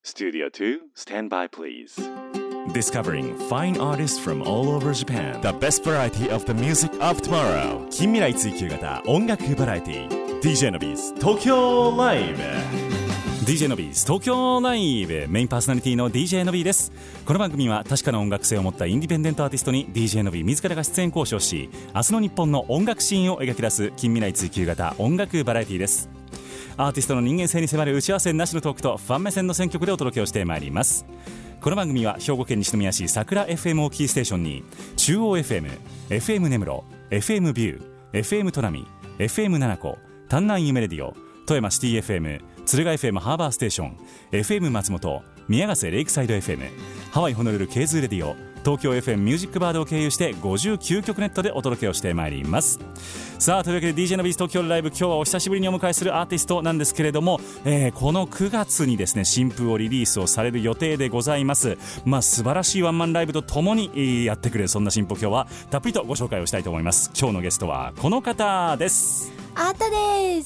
Studio 2, stand by please. Discovering fine artists from all over Japan. The best variety of the music of tomorrow. 近未来追求型音楽バラエティ DJ のビーズ東京ライブ DJ のビーズ東京ライブメインパーソナリティの DJ のビーです。この番組は確かな音楽性を持ったインディペンデントアーティストに DJ のビー自らが出演交渉し、明日の日本の音楽シーンを描き出す近未来追求型音楽バラエティです。アーティストの人間性に迫る打ち合わせなしのトークとファン目線の選曲でお届けをしてまいります。この番組は兵庫県西宮市桜 FM をキーステーションに中央 FM、FM 根室、FM ビュー、FM 砺波、FM 七子、丹南夢レディオ、富山シティ FM、敦賀 FM ハーバーステーション、FM 松本、宮ヶ瀬レイクサイド FM、ハワイホノルルケーズレディオ、東京 FM ミュージックバードを経由して59曲ネットでお届けをしてまいります。さあというわけで DJ のビーズ東京ライブ、今日はお久しぶりにお迎えするアーティストなんですけれども、この9月にですね新譜をリリースをされる予定でございます。素晴らしいワンマンライブとともにやってくれるそんな新譜を今日はたっぷりとご紹介をしたいと思います。今日のゲストはこの方です。 アータです。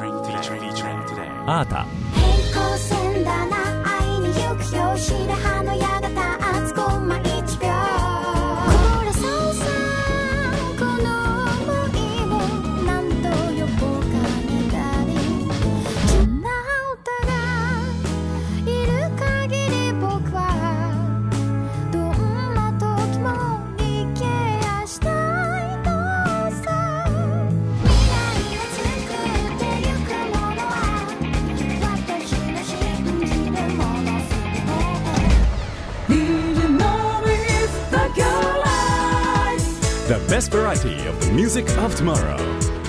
アータ。 平行線だな、会いに行くよ、白羽の矢が立つ5枚1秒、これそうさ、この想いを何と呼ぼうかねだり、そんな歌がいる限り僕はどんな時も生きやしたいのさ。未来を作ってゆくものは私の信じるものすべて。 The best variety of the music of tomorrow.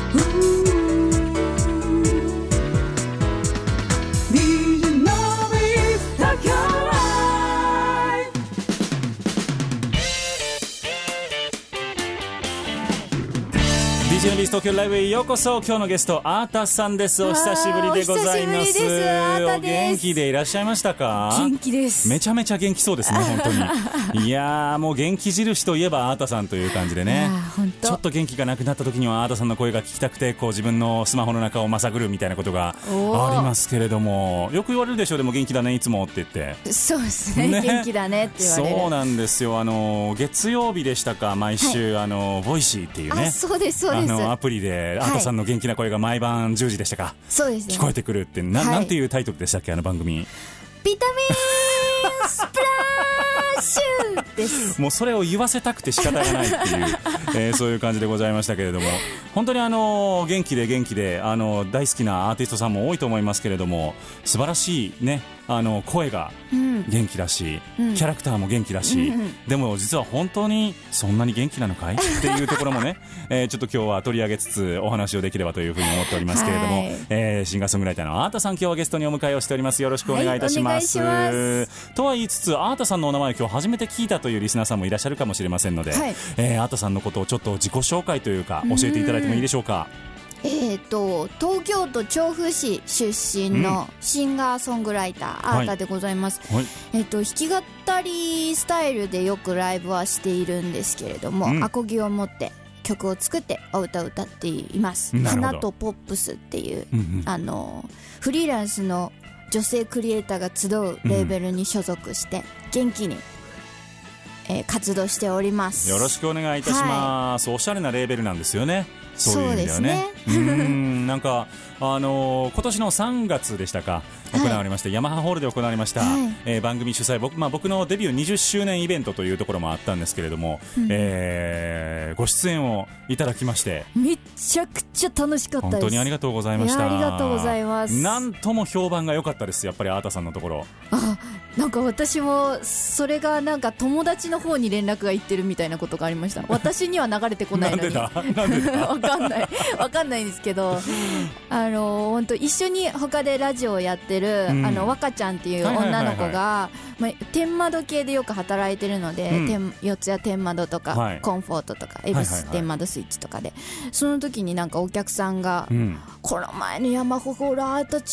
DJ のビーズ東京ライブへようこそ。今日のゲストアータさんです。お久しぶりでございます。 お久しぶりです。アータです。 お元気でいらっしゃいましたか？ 元気です。 めちゃめちゃ元気そうですね本当にいやーもう元気印といえばアータさんという感じでね、ちょっと元気がなくなった時にはアータさんの声が聞きたくてこう自分のスマホの中をまさぐるみたいなことがありますけれども、よく言われるでしょう。でも元気だねいつもって言って。 そうですね、元気だねって言われる。 そうなんですよ。月曜日でしたか毎週、ボイシーっていうね、 そうですそうです、 アプリでアータさんの元気な声が毎晩10時でしたか、 そうですね、 聞こえてくるって、なんていうタイトルでしたっけ、あの番組。 ビタミンスプラッシュですもうそれを言わせたくて仕方がないっていう、そういう感じでございましたけれども、本当に元気で大好きなアーティストさんも多いと思いますけれども、素晴らしいね声が元気だし、キャラクターも元気だし、でも実は本当にそんなに元気なのかいっていうところもねちょっと今日は取り上げつつお話をできればというふうに思っておりますけれども、シンガーソングライターのアータさん、今日はゲストにお迎えをしております。よろしくお願いいたします、 はい、お願いします。 とは言いつつアータさんのお名前を今日初めて聞いたというリスナーさんもいらっしゃるかもしれませんので、アータさんのことをちょっと自己紹介というか教えていただいてもいいでしょうか。 東京都調布市出身のシンガーソングライター、アータでございます、弾き語りスタイルでよくライブはしているんですけれども、アコギを持って曲を作ってお歌を歌っています。花とポップスっていう、フリーランスの女性クリエイターが集うレーベルに所属して元気に活動しております。 よろしくお願いいたします、おしゃれなレーベルなんですよね。そういう意味ではね。なんか今年の3月でしたか、行われまして、ヤマハホールで行われました、番組主催、僕のデビュー20周年イベントというところもあったんですけれども、ご出演をいただきましてめちゃくちゃ楽しかったです。 本当にありがとうございました。 ありがとうございます。 なんとも評判が良かったです。やっぱりアータさんのところ。 なんか私もそれがなんか友達の方に連絡がいってるみたいなことがありました。私には流れてこないのになんでだわかんないんですけど、本当一緒に他でラジオをやってる、若ちゃんっていう女の子が天窓系でよく働いてるので、四谷天窓とか、コンフォートとか恵比寿天窓スイッチとかで、その時になんかお客さんが、この前のヤマハホールアータちゃん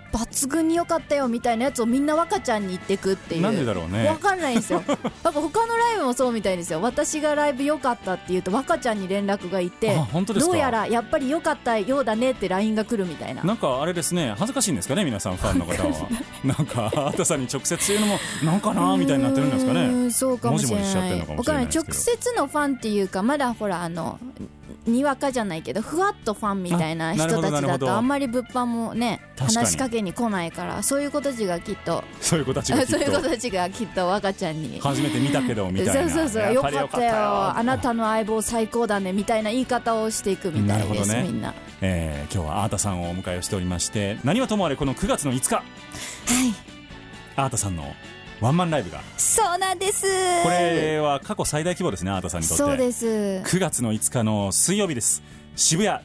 抜群に良かったよみたいなやつをみんな若ちゃんに言ってくっていう。 なんでだろうね。 わかんないんですよなんか他のライブもそうみたいですよ。私がライブ良かったって言うと若ちゃんに連絡がいて、 本当ですか。 どうやらやっぱり良かったようだねって LINE が来るみたいな。 なんかあれですね、恥ずかしいんですかね皆さんファンの方はなんかアータさんに直接言うのもなんかなみたいになってるんですかね。 そうかもしれない。 もじもじしちゃってるのかもしれないですけど、 直接のファンっていうかまだほらにわかじゃないけどふわっとファンみたいな人たちだとあんまり物販もね話しかけに来ないから、そういう子たちがきっとそういう子たちがきっと若ちゃんに初めて見たけどみたいな、 そうよかったよあなたの相棒最高だねみたいな言い方をしていくみたいです、ね、みんな、 今日はアータさんをお迎えをしておりまして、何はともあれこの9月の5日、はい、アータさんのワンマンライブが。 そうなんです。 これは過去最大規模ですね、アータさんにとって。 そうです。 9月の5日の水曜日です。渋谷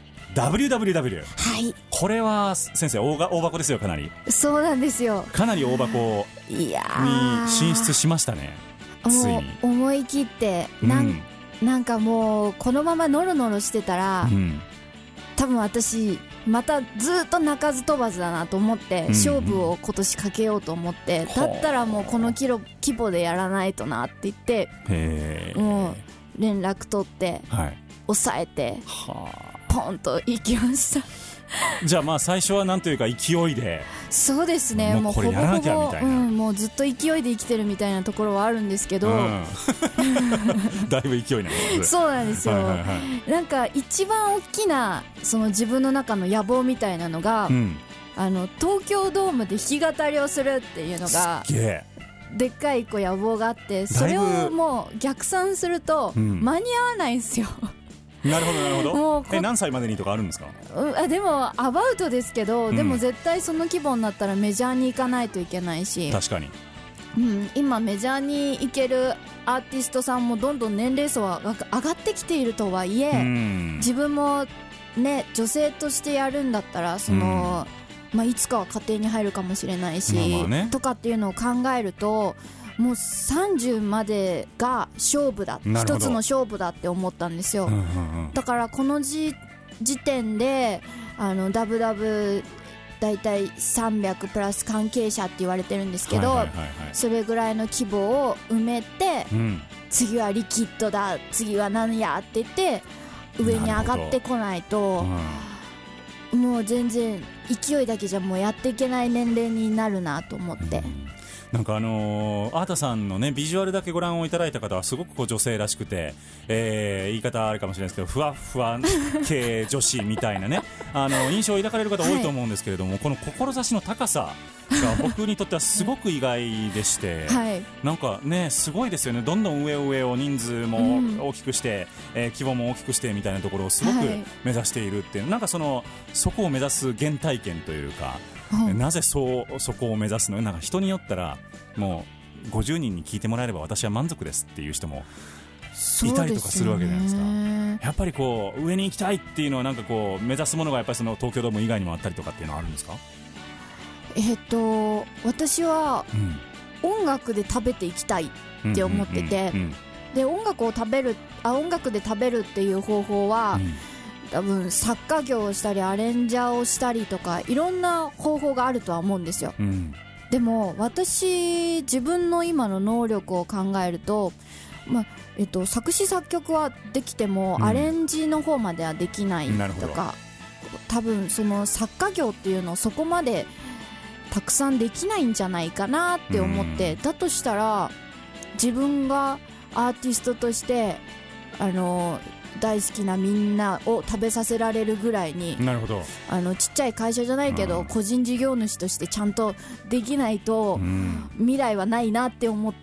WWW。 はい。これは先生大箱ですよ。かなり。そうなんですよ。かなり大箱に進出しましたね。ついに思い切ってなんかもうこのままノロノロしてたら、多分私またずっと鳴かず飛ばずだなと思って、勝負を今年かけようと思って、だったらもうこの規模でやらないとなって言って、もう連絡取って、抑えてポンと行きましたじゃあまあ最初はなんというか勢いで。 そうですね、もうこれやらなきゃみたいな、もうずっと勢いで生きてるみたいなところはあるんですけど、 だいぶ勢いなんです。 そうなんですよ、なんか一番大きなその自分の中の野望みたいなのが、東京ドームで弾き語りをするっていうのがでっかい一個野望があって、それをもう逆算すると間に合わないんですよなるほどなるほど。何歳までにとかあるんですか。 でもアバウトですけど、でも絶対その規模になったらメジャーに行かないといけないし。 確かに、 今メジャーに行けるアーティストさんもどんどん年齢層は上がってきているとはいえ、自分もね女性としてやるんだったらその、いつかは家庭に入るかもしれないし、とかっていうのを考えると、もう30までが勝負だ、一つの勝負だって思ったんですよ、だからこの時点でダブダブだいたい300プラス関係者って言われてるんですけど、それぐらいの規模を埋めて、次はリキッドだ、次は何やって言って上に上がってこないと、もう全然勢いだけじゃもうやっていけない年齢になるなと思って、 なんかアータさんのねビジュアルだけご覧をいただいた方はすごくこう女性らしくて、言い方あるかもしれないですけどふわふわ系女子みたいなね印象を抱かれる方多いと思うんですけれども、この志の高さが僕にとってはすごく意外でして、なんかねすごいですよね。どんどん上を人数も大きくして、規模も大きくしてみたいなところをすごく目指しているっていう、なんかそこを目指す原体験というか、なぜそこを目指すの。なんか人によったらもう50人に聞いてもらえれば私は満足ですっていう人もいたりとかするわけじゃないですか。やっぱりこう上に行きたいっていうのはなんかこう目指すものがやっぱりその東京ドーム以外にもあったりとかっていうのはあるんですか。 私は音楽で食べていきたいって思ってて、で音楽で食べるっていう方法は、多分作家業をしたりアレンジャーをしたりとかいろんな方法があるとは思うんですよ、でも自分の今の能力を考えると、作詞作曲はできても、アレンジの方まではできないとか、多分その作家業っていうのをそこまでたくさんできないんじゃないかなって思って、だとしたら自分がアーティストとして大好きなみんなを食べさせられるぐらいに、ちっちゃい会社じゃないけど、個人事業主としてちゃんとできないと、未来はないなって思って、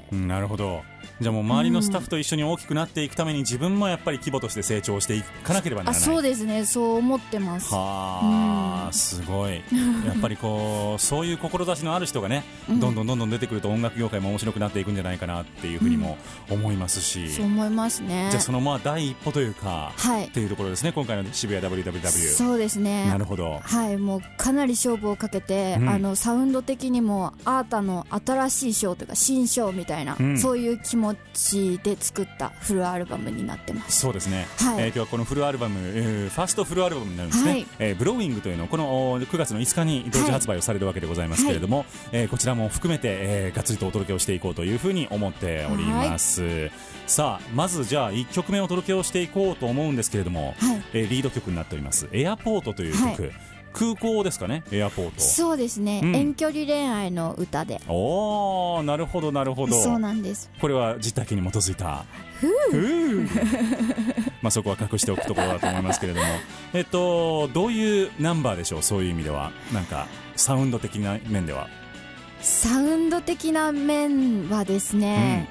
なるほど。じゃあもう周りのスタッフと一緒に大きくなっていくために自分もやっぱり規模として成長していかなければならない。 そうですね、そう思ってます。 すごいやっぱりこうそういう志のある人がね、どんどん出てくると音楽業界も面白くなっていくんじゃないかなっていうふうにも思いますし、 そう思いますね。 じゃあその第一歩というか、っていうところですね、今回の渋谷 WWW。 そうですね。 なるほど。 もうかなり勝負をかけて、サウンド的にもアータの新しいショーというか新ショーみたいな、そういう気持ちで作ったフルアルバムになってます。 そうですね、 はい、 今日はこのフルアルバム、ファーストフルアルバムになるんですね、はい、ブローイングというのをこの9月の5日に同時発売をされるわけでございますけれども、はい、こちらも含めて、がっつりとお届けをしていこうというふうに思っております、はい、さあまずじゃあ1曲目お届けをしていこうと思うんですけれども、はい、リード曲になっておりますエアポートという曲、はい、空港ですかね、エアポート。そうですね、 遠距離恋愛の歌で。 おー、なるほどなるほど。 そうなんです。 これは実体験に基づいたまあそこは隠しておくところだと思いますけれどもどういうナンバーでしょう、そういう意味では。なんかサウンド的な面では。 サウンド的な面はですね、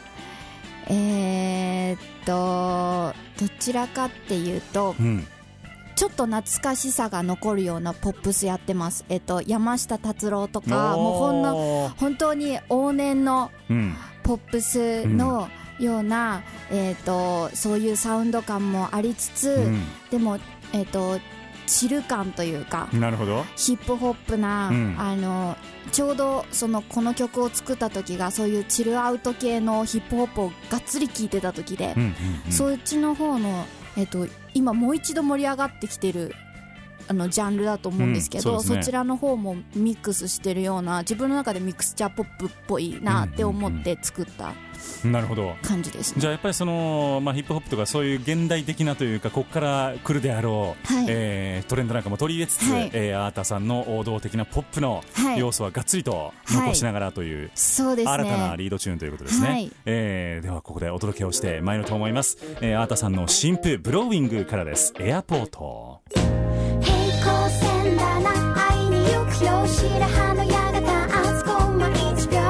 どちらかっていうと、ちょっと懐かしさが残るようなポップスやってます。山下達郎とか、もう本当に往年のポップスのような、そういうサウンド感もありつつ、でもチル感というか、 なるほど、 ヒップホップな、ちょうどこの曲を作った時がそういうチルアウト系のヒップホップをがっつり聴いてた時で、そっちの方の今もう一度盛り上がってきてるジャンルだと思うんですけど、そちらの方もミックスしてるような、自分の中でミクスチャーポップっぽいなって思って作った感じですね。 じゃあやっぱりヒップホップとかそういう現代的なというか、ここから来るであろう、トレンドなんかも取り入れつつ、アータさんの王道的なポップの要素はがっつりと残しながらという、新たなリードチューンということですね。ではここでお届けをしてまいると思います。アータさんの新譜ブローイングからです。エアポート。 平行線だな、会いに行くよ、白羽の矢が立つコンマ1秒。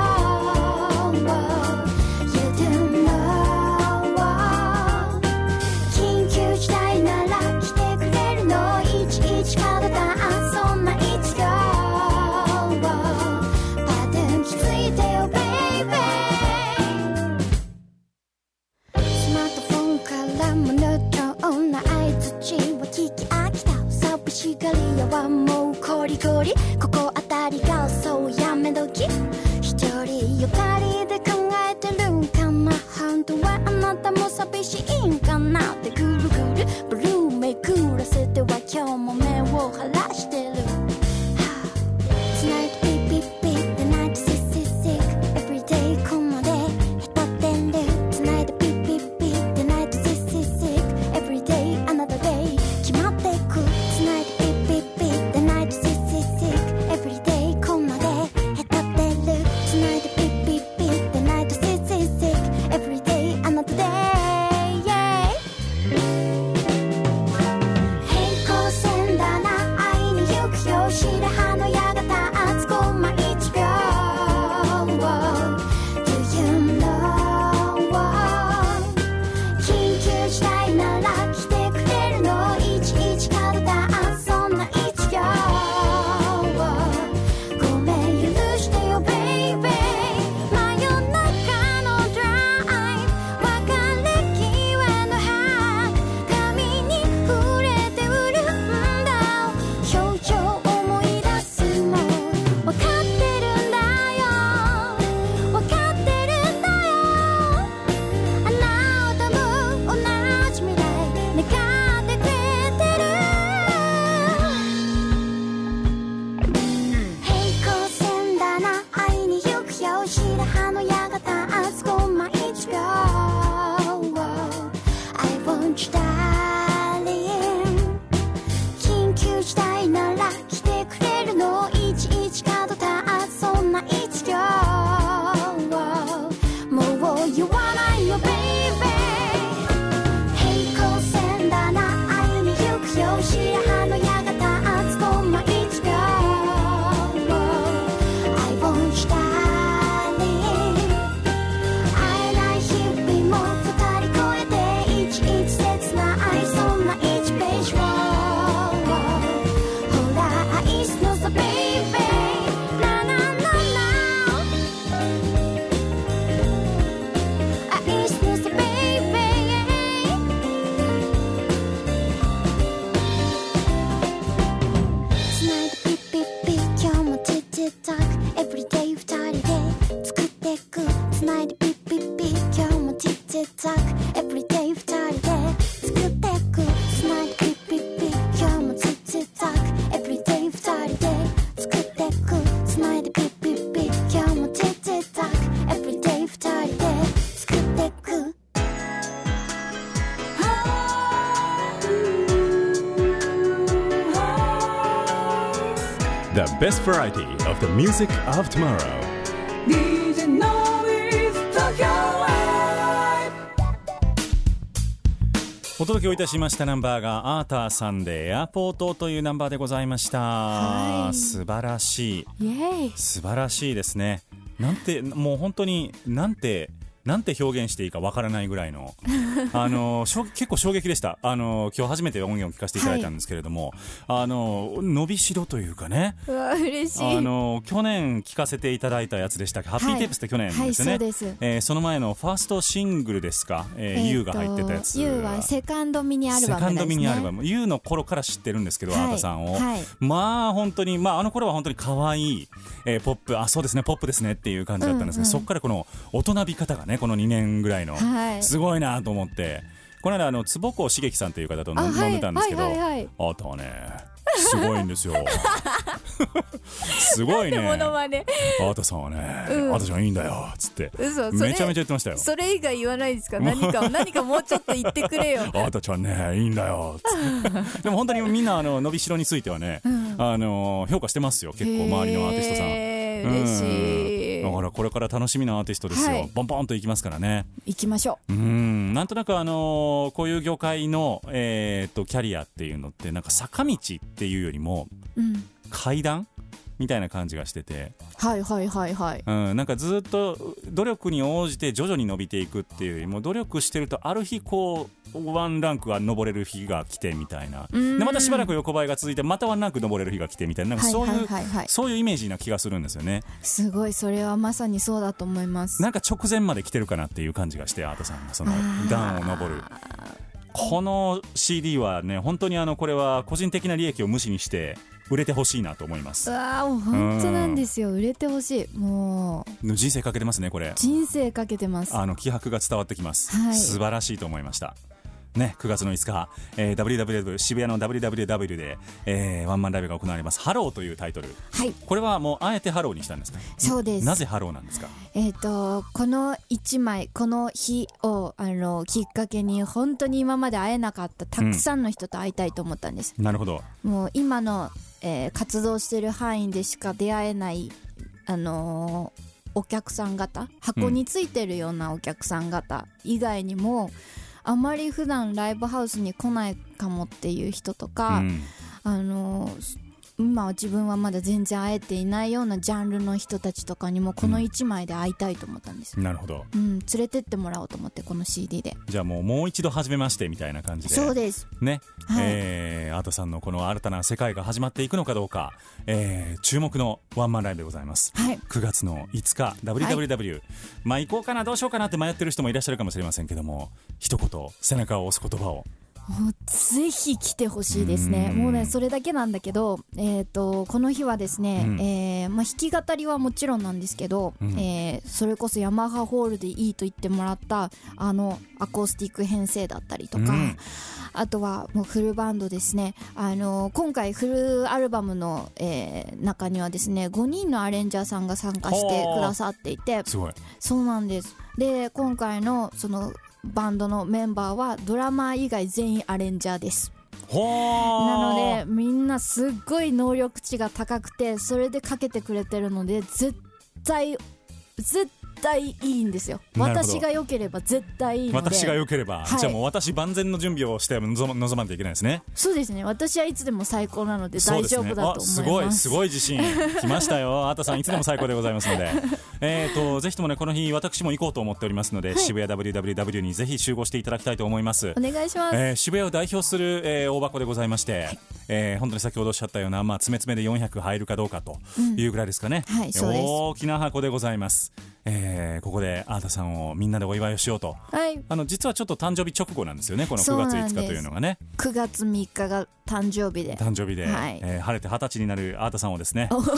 緊急事態なら来てくれるの、11角だ、そんな1秒。パテン気づいてよベイベー。スマートフォンからモノトーンな相槌は聞き飽きた。寂しがり屋はもうコリコリ、ここあたりがそうやめ時。一人よがりで考えてるんかな、本当はあなたも寂しいんかなって、ぐるぐるブルーめくらせては今日も目を晴らしてる。Tonight beep beep beep, the night is sick sick, everyday こまでへたってる。Tonight beep beep beep, the night is sick sick, everyday あなたで決まってく。Tonight beep beep beep, the night is sick sick, everyday こまでへたってる。Tonight beep beep beep, the night is sick sick, everyday あなたで、yeah。 best variety of the music of tomorrow. DJ Nobis Tokyo Live お届けをいたしましたナンバーがアーターさんでエアポートというナンバーでございました、 はい、 素晴らしい、 イエーイ、 素晴らしいですね。なんてもう本当になんて表現していいかわからないぐらいの結構衝撃でした。今日初めて音源を聞かせていただいたんですけれども、はい、伸びしろというかね、 うわ嬉しい。 去年聞かせていただいたやつでしたっけ、ハッピーテープスって去年ですよね、 はい、そうです。 その前のファーストシングルですか、U が入ってたやつ、 U はセカンドミニアルバムですね。セカンドミニアルバム U の頃から知ってるんですけど、 はい、 アータさんを、はい、まあ本当に、あの頃は本当に可愛い、ポップ、そうですね、ポップですねっていう感じだったんですけど、そこからこの大人び方がね、この2年ぐらいの、はい、すごいなと思って、この間坪子茂樹さんという方と飲んでたんですけど、あーたはねすごいんですよすごいね、あーたさんはね、あーたちゃんいいんだよっつってめちゃめちゃ言ってましたよ。 それ以外言わないですか？何かもうちょっと言ってくれよあーたちゃんねいいんだよっつってでも本当にみんな伸びしろについてはね、評価してますよ、結構周りのアーティストさん。 嬉しい。 だからこれから楽しみなアーティストですよ、はい、ボンボンといきますからね。 行きましょう。 なんとなくこういう業界の、キャリアっていうのってなんか坂道っていうよりも、階段みたいな感じがしてて、 はいはいはいはい、 なんかずっと努力に応じて徐々に伸びていくっていうよりも、努力してるとある日こうワンランクが登れる日が来てみたいな、でまたしばらく横ばいが続いてまたワンランク登れる日が来てみたいな、なんかそういうイメージな気がするんですよね。 すごい、それはまさにそうだと思います。 なんか直前まで来てるかなっていう感じがして、アートさんがその段を登るこの CD はね、本当にこれは個人的な利益を無視にして売れてほしいなと思います。 本当なんですよ、売れてほしい。もう人生かけてますね、これ。 人生かけてます。 気迫が伝わってきます、 はい、 素晴らしいと思いましたね。9月の5日、WWW 渋谷の WWW で、ワンマンライブが行われます。ハローというタイトル、はい、これはもうあえてハローにしたんですか？ そうです。 なぜハローなんですか？ この1枚、この日をきっかけに本当に今まで会えなかったたくさんの人と会いたいと思ったんです、 なるほど。 もう今の、活動してる範囲でしか出会えないお客さん方、箱についてるようなお客さん方以外にも、あまり普段ライブハウスに来ないかもっていう人とか、今は自分はまだ全然会えていないようなジャンルの人たちとかにもこの1枚で会いたいと思ったんです、 なるほど、 連れてってもらおうと思って、この CD で。 じゃあもう一度初めましてみたいな感じで。 そうですね、 はい、 アートさんのこの新たな世界が始まっていくのかどうか、注目のワンマンライブでございます、はい、9月の5日 WWW、はい、行こうかなどうしようかなって迷ってる人もいらっしゃるかもしれませんけども、一言背中を押す言葉をもうぜひ来てほしいですね。もうね、それだけなんだけど、この日はですね、弾き語りはもちろんなんですけど、それこそヤマハホールでいいと言ってもらったアコースティック編成だったりとか、あとはもうフルバンドですね。今回フルアルバムの、中にはですね、5人のアレンジャーさんが参加してくださっていて、 すごい。 そうなんです。で今回のそのバンドのメンバーはドラマー以外全員アレンジャーです。なのでみんなすっごい能力値が高くて、それでかけてくれてるので絶対いいんですよ。私が良ければ絶対いいので。 私が良ければ、はい、じゃあもう私万全の準備をして臨まないといけないですね。 そうですね、私はいつでも最高なので大丈夫だと思います。 すごい自信きましたよ。あーたさんいつでも最高でございますのでぜひともね、この日私も行こうと思っておりますので、はい、渋谷 WWW にぜひ集合していただきたいと思います。 お願いします。 渋谷を代表する、大箱でございまして、本当に先ほどおっしゃったような、詰め詰めで400入るかどうかというぐらいですかね、 はい、そうです。 大きな箱でございます。ここでアータさんをみんなでお祝いをしようと、はい、実はちょっと誕生日直後なんですよね、この9月5日というのがね。 9月3日が誕生日で、 はい、晴れて20歳になるアータさんをですね、おい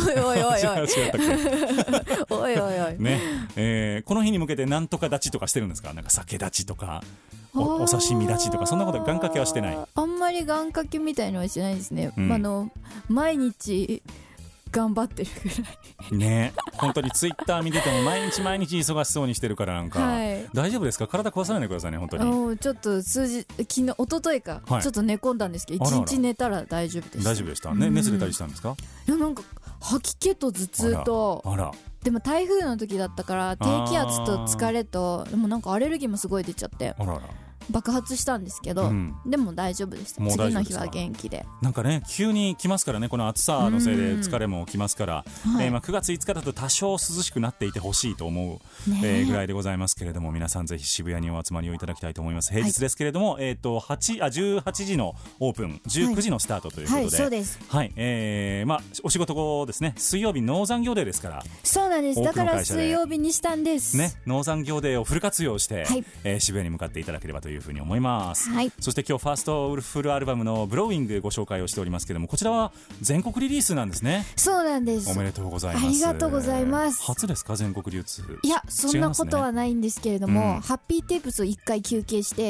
ね、この日に向けてなんとか立ちとかしてるんですか？なんか酒立ちとかお刺身立ちとか、そんなこと願掛けはしてない？あんまり願掛けみたいのはしないですね、毎日頑張ってるぐらいね。本当にツイッター見てても毎日忙しそうにしてるから、なんか、はい、大丈夫ですか？体壊さないでくださいね、本当に。ちょっと一昨日か、はい、ちょっと寝込んだんですけど、1日寝たら大丈夫でした。大丈夫でしたね。熱出たりしたんですか？ いや、なんか吐き気と頭痛と、 あらでも台風の時だったから低気圧と疲れと、でもなんかアレルギーもすごい出ちゃってあらら爆発したんですけど、 うん、 でも大丈夫でした。 もう大丈夫ですか。 次の日は元気で。 なんかね急に来ますからね、この暑さのせいで疲れも起きますから、 はい 9月5日だと多少涼しくなっていてほしいと思う、 ねぐらいでございますけれども、皆さんぜひ渋谷にお集まりをいただきたいと思います。平日ですけれども、18時のオープン19時のスタートということで、 はい、そうです。 はい、お仕事後ですね、水曜日農産業デーですから。 そうなんです。 多だからくの会社で水曜日にしたんですね、農産業デーをフル活用して、 はい渋谷に向かっていただければというふうに思います。 はい、 そして今日ファーストフルアルバムのブローイングご紹介をしておりますけれども、こちらは全国リリースなんですね。 そうなんです。 おめでとうございます。 ありがとうございます。 初ですか、全国流通。 いや、そんなことはないんですけれども、 違いますね。 ハッピーテープスを1回休憩して、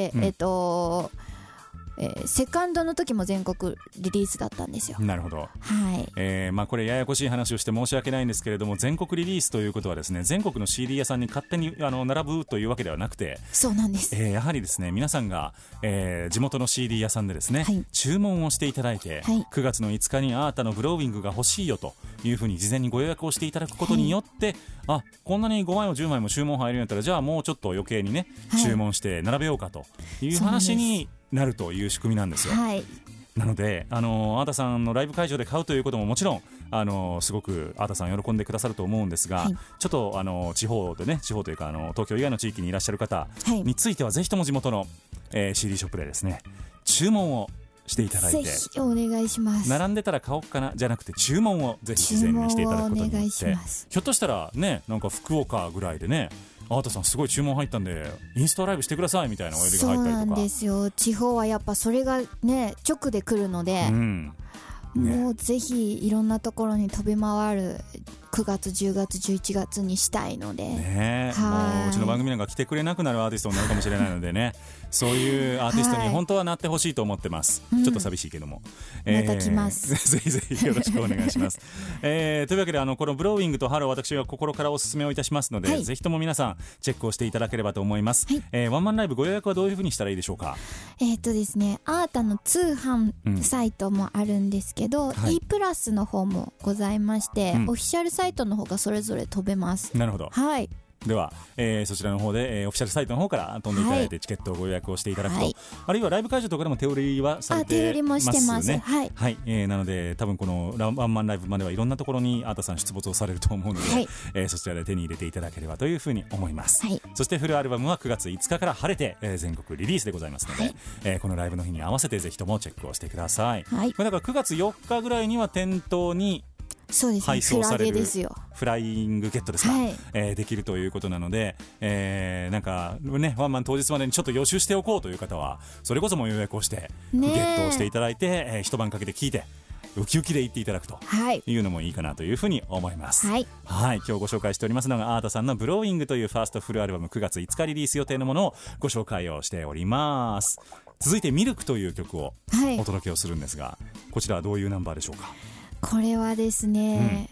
セカンドの時も全国リリースだったんですよ。 なるほど。 はい。 これややこしい話をして申し訳ないんですけれども、全国リリースということはですね、全国の CD 屋さんに勝手に並ぶというわけではなくて、 そうなんです。 やはりですね、皆さんが、地元の CD 屋さんでですね、 はい、 注文をしていただいて、 はい、 9月の5日にあなたのブローイングが欲しいよというふうに事前にご予約をしていただくことによって、はい、こんなに5枚も10枚も注文入るんやったら、じゃあもうちょっと余計にね、 はい、 注文して並べようかという話になるという仕組みなんですよ。 はい、 なのであなたさんのライブ会場で買うということももちろんすごくあなたさん喜んでくださると思うんですが、はい、ちょっと地方でね、地方というか東京以外の地域にいらっしゃる方については、ぜひとも地元の、CD ショップでですね、注文をしていただいて、 ぜひお願いします。 並んでたら買おうかなじゃなくて、注文をぜひ事前にしていただくことによって、ひょっとしたらね、なんか福岡ぐらいでね、あなたさんすごい注文入ったんでインスタライブしてくださいみたいなお呼びが入ったりとか。 そうなんですよ。地方はやっぱそれがね直で来るので、もうぜひいろんなところに飛び回る9月10月11月にしたいので、 ね、もううちの番組なんか来てくれなくなるアーティストになるかもしれないのでね、そういうアーティストに本当はなってほしいと思ってます、ちょっと寂しいけども、 また来ますぜひぜひよろしくお願いします、というわけでこのブローイングとハロー、私は心からお勧めをいたしますので、ぜひとも皆さんチェックをしていただければと思います、ワンマンライブご予約はどういうふうにしたらいいでしょうか。 ですね、アータの通販サイトもあるんですけど、E プラスの方もございまして、オフィシャルサイトの方がそれぞれ飛べます。 なるほど。 はい。 では、そちらの方で、オフィシャルサイトの方から飛んでいただいて、チケットをご予約をしていただくと、あるいはライブ会場とかでも手売りはされてますね。 手売りもしてます。 はい、なので多分このワンマンライブまではいろんなところにあーたさん出没をされると思うので、そちらで手に入れていただければというふうに思います、そしてフルアルバムは9月5日から晴れて、全国リリースでございますので、このライブの日に合わせてぜひともチェックをしてください、これだから9月4日ぐらいには店頭に配送されるフライングゲットですか、できるということなので、なんかね、ワンマン当日までにちょっと予習しておこうという方は、それこそも予約をしてゲットをしていただいて、一晩かけて聞いてウキウキで行っていただくというのもいいかなというふうに思います。はい、今日ご紹介しておりますのがアータさんのブローイングというファーストフルアルバム、9月5日リリース予定のものをご紹介をしております。続いてミルクという曲をお届けをするんですが、こちらはどういうナンバーでしょうか。これはですね、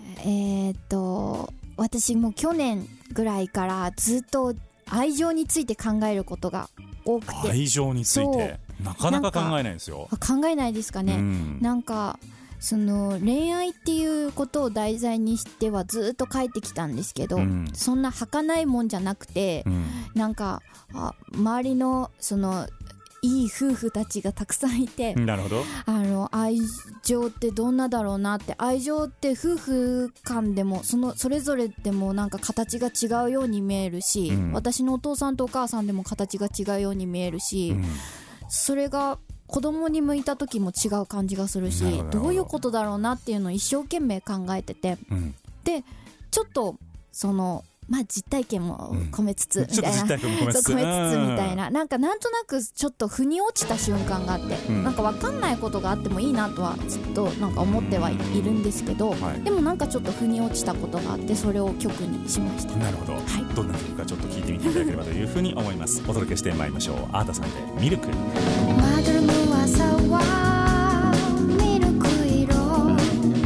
私も去年ぐらいからずっと愛情について考えることが多くて。 愛情についてなかなか考えないですよ。 考えないですかね、なんかその恋愛っていうことを題材にしてはずっと書いてきたんですけど、そんな儚いもんじゃなくて、なんか周りのそのいい夫婦たちがたくさんいて、 なるほど、 愛情ってどんなだろうなって。愛情って夫婦間でもそれぞれでもなんか形が違うように見えるし、私のお父さんとお母さんでも形が違うように見えるし、それが子供に向いた時も違う感じがするし、どういうことだろうなっていうのを一生懸命考えてて、でちょっとその実体験も込めつつみたいな、込めつつみたいな、なんとなくちょっと腑に落ちた瞬間があって、なんか分かんないことがあってもいいなとはずっとなんか思ってはいるんですけど、でもなんかちょっと腑に落ちたことがあって、それを曲にしました。なるほど、どんな曲かちょっと聴いてみていただければというふうに思います。お届けしてまいりましょう。アータさんでミルク。 窓の朝はミルク色、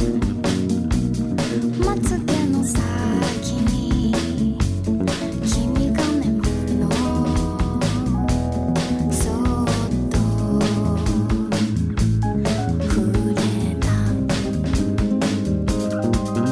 まつげの先に君が眠るの、そっと触れた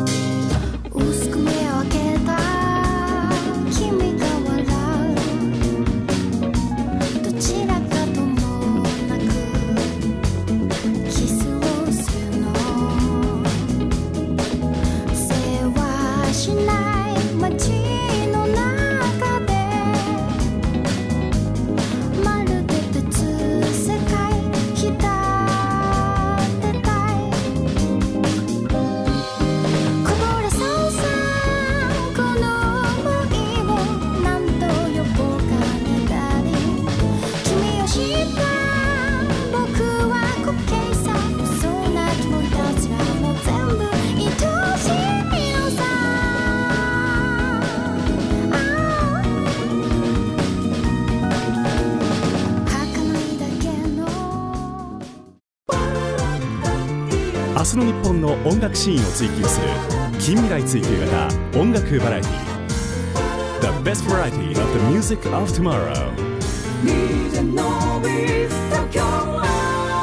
スの日本の音楽シーンを追求する近未来追求型音楽バラエティ The best variety of the music of tomorrow DJ Nobis Tokyo Live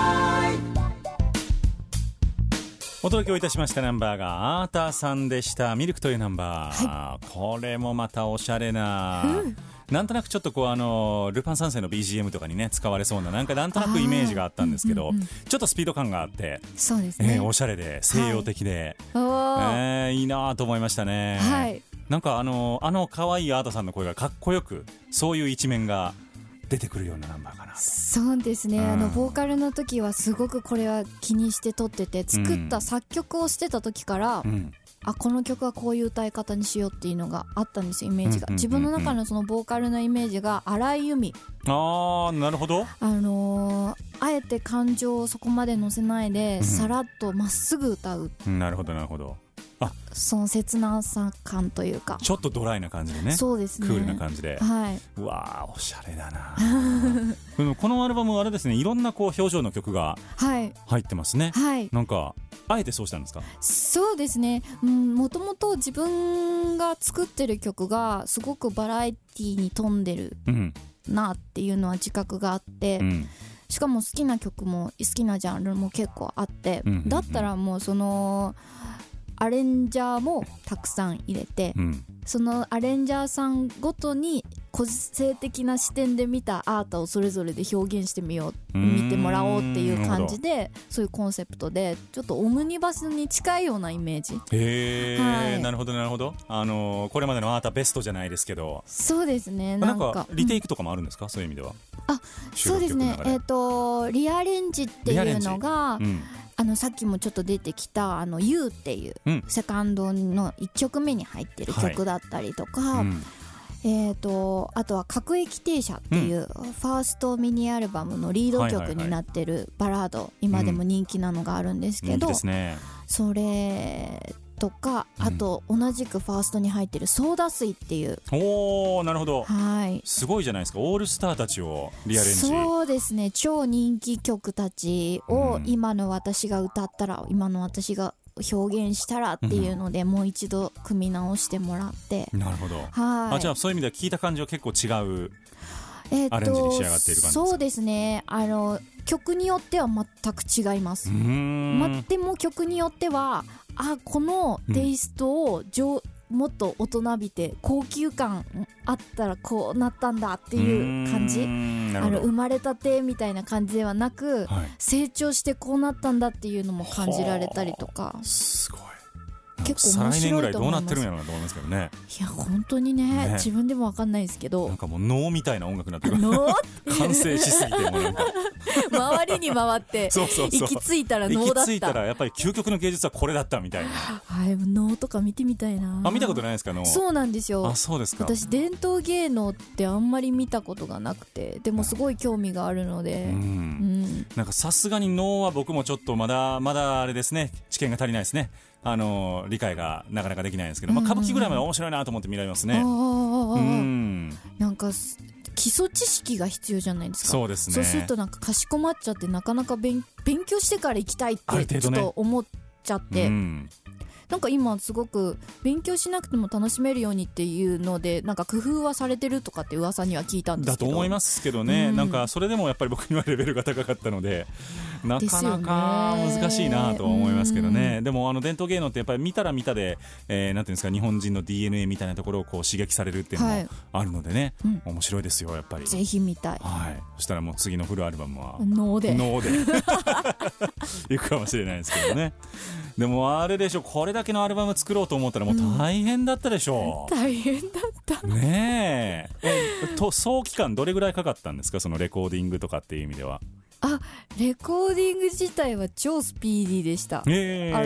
お届けをいたしましたナンバーがアーターさんでした。ミルクというナンバー、これもまたおしゃれな、なんとなくちょっとこうルパン三世の BGM とかにね使われそうななんとなくイメージがあったんですけど、ちょっとスピード感があって、 そうですね、 おしゃれで西洋的で、いいなと思いましたね。なんか可愛いアータさんの声がかっこよく、そういう一面が出てくるようなナンバーかなと。 そうですね、ボーカルの時はすごくこれは気にして撮ってて、作った作曲をしてた時から、この曲はこういう歌い方にしようっていうのがあったんですよ、イメージが。自分の中のそのボーカルのイメージが荒井由実。 なるほど。 あえて感情をそこまで乗せないで、さらっとまっすぐ歌う。 なるほどなるほど。 その切なさ感というか、 ちょっとドライな感じでね。そうですね、クールな感じで、うわーおしゃれだなこのアルバムはあれですね、いろんなこう表情の曲が入ってますね。なんかあえてそうしたんですか？ そうですね、もともと自分が作ってる曲がすごくバラエティに富んでるなっていうのは自覚があって、しかも好きな曲も好きなジャンルも結構あって、だったらもうそのアレンジャーもたくさん入れて、そのアレンジャーさんごとに個性的な視点で見たアートをそれぞれで表現してみよう、見てもらおうっていう感じで、そういうコンセプトでちょっとオムニバスに近いようなイメージ。 なるほどなるほど。これまでのアートベストじゃないですけど。そうですね、なんかリテイクとかもあるんですか、そういう意味では。 そうですね、リアレンジっていうのが、さっきもちょっと出てきたYou っていうセカンドの1曲目に入ってる曲だったりとか、あとは各駅停車っていうファーストミニアルバムのリード曲になってるバラード、今でも人気なのがあるんですけど、それとか、あと同じくファーストに入ってるソーダ水っていう。 なるほど、すごいじゃないですか、オールスターたちをリアレンジ。 そうですね、超人気曲たちを今の私が歌ったら、今の私が表現したらっていうので、もう一度組み直してもらって。なるほど。じゃあそういう意味では聞いた感じは結構違うアレンジに仕上がっている感じですか？そうですね、曲によっては全く違います。でも曲によってはこのテイストをもっと大人びて高級感あったらこうなったんだっていう感じ、生まれたてみたいな感じではなく、成長してこうなったんだっていうのも感じられたりとか。すごい、結構面白いと思います。再来年ぐらいどうなってるんやろうなと思いますけどね。いや本当にね、自分でも分かんないですけど、なんかもう能みたいな音楽になってる完成しすぎて、もうなんか回りに回って行き着いたら能だった。行き着いたらやっぱり究極の芸術はこれだったみたいな。能とか見てみたいな。見たことないですか？能。そうなんですよ。そうですか。私伝統芸能ってあんまり見たことがなくて、でもすごい興味があるので、なんかさすがに能は僕もちょっとまだあれですね、知見が足りないですね。理解がなかなかできないんですけど、歌舞伎ぐらいまで面白いなと思って見られますね。なんか基礎知識が必要じゃないですか。そうですね。そうするとなんかかしこまっちゃって、なかなか勉強してから行きたいってちょっと思っちゃって、なんか今すごく勉強しなくても楽しめるようにっていうので、なんか工夫はされてるとかって噂には聞いたんですけど。だと思いますけどね、なんかそれでもやっぱり僕にはレベルが高かったので、なかなか難しいなとは思いますけどね。でも伝統芸能ってやっぱり見たら見たで、なんていうんですか、日本人の DNA みたいなところをこう刺激されるっていうのもあるのでね、面白いですよやっぱり。ぜひ見たい。そしたらもう次のフルアルバムは能でいくかもしれないですけどね。でもあれでしょ、これだけのアルバム作ろうと思ったらもう大変だったでしょ。大変だったね総期間どれぐらいかかったんですか、そのレコーディングとかっていう意味では。レコーディング自体は超スピーディーでした。もう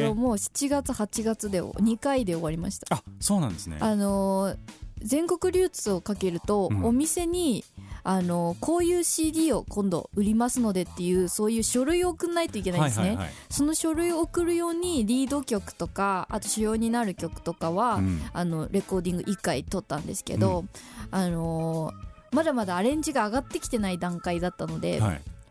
7月8月で2回で終わりました。そうなんですね。全国流通をかけると、お店にこういう CD を今度売りますのでっていう、そういう書類を送んないといけないんですね。その書類を送るようにリード曲とか、あと主要になる曲とかは、レコーディング1回撮ったんですけど、まだまだアレンジが上がってきてない段階だったので、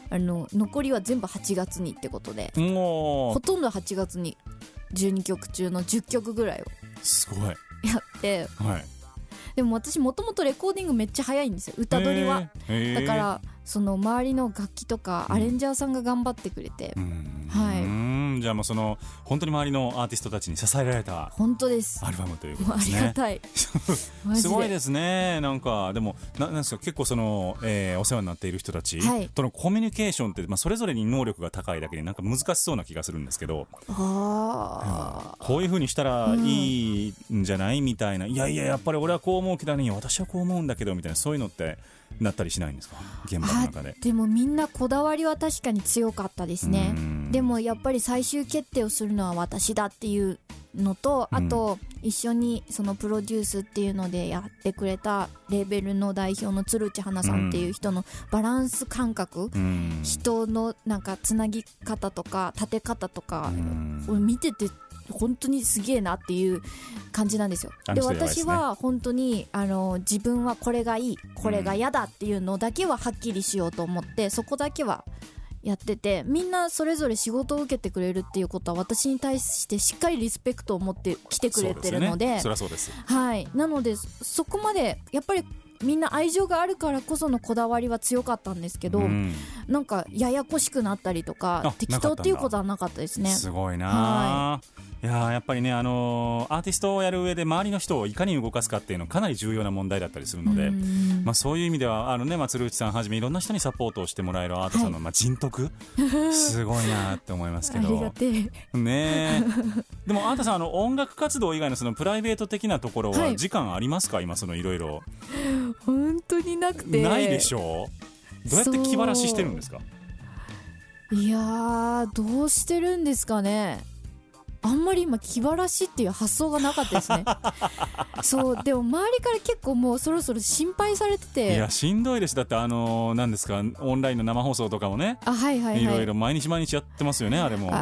残りは全部8月にってことで、 もほとんど8月に12曲中の10曲ぐらいをすごい、 やって、 はい、 でも私もともとレコーディングめっちゃ早いんですよ、歌取りは。だからその周りの楽器とかアレンジャーさんが頑張ってくれて、はい、 じゃあもうその本当に周りのアーティストたちに支えられた本当ですアルバムということですね。 ありがたいすごいですね。なんかでもなんですか、結構その、お世話になっている人たちとのコミュニケーションって、それぞれに能力が高いだけでなんか難しそうな気がするんですけど、こういう風にしたらいいんじゃないみたいな、いやいややっぱり俺はこう思うけどね、私はこう思うんだけどみたいな、そういうのってなったりしないんですか、現場の中で。 でもみんなこだわりは確かに強かったですね。でもやっぱり最終決定をするのは私だっていうのと、あと一緒にそのプロデュースっていうのでやってくれたレーベルの代表の鶴内花さんっていう人のバランス感覚、人のなんかつなぎ方とか立て方とかを見てて本当にすげえなっていう感じなんですよ。で、私は本当に自分はこれがいい、これが嫌だっていうのだけははっきりしようと思って、そこだけはやってて、みんなそれぞれ仕事を受けてくれるっていうことは私に対してしっかりリスペクトを持って来てくれてるので、 そりゃそうです。 はい、なのでそこまでやっぱりみんな愛情があるからこそのこだわりは強かったんですけど、なんかややこしくなったりとか適当っていうことはなかったですね。 すごいな、いややっぱりね、アーティストをやる上で周りの人をいかに動かすかっていうのはかなり重要な問題だったりするので、そういう意味では鶴内さんはじめいろんな人にサポートをしてもらえるアートさんの、人徳すごいなって思いますけどありがてえねでもあなたさん音楽活動以外のそのプライベート的なところは時間ありますか、今そのいろいろ。 本当になくて。 ないでしょう。どうやって気晴らししてるんですか。 いやー、どうしてるんですかね。あんまり今気晴らしっていう発想がなかったですねそうでも周りから結構もうそろそろ心配されてて、 いやしんどいです。だって何ですか、オンラインの生放送とかもね、いろいろ毎日やってますよね。あれも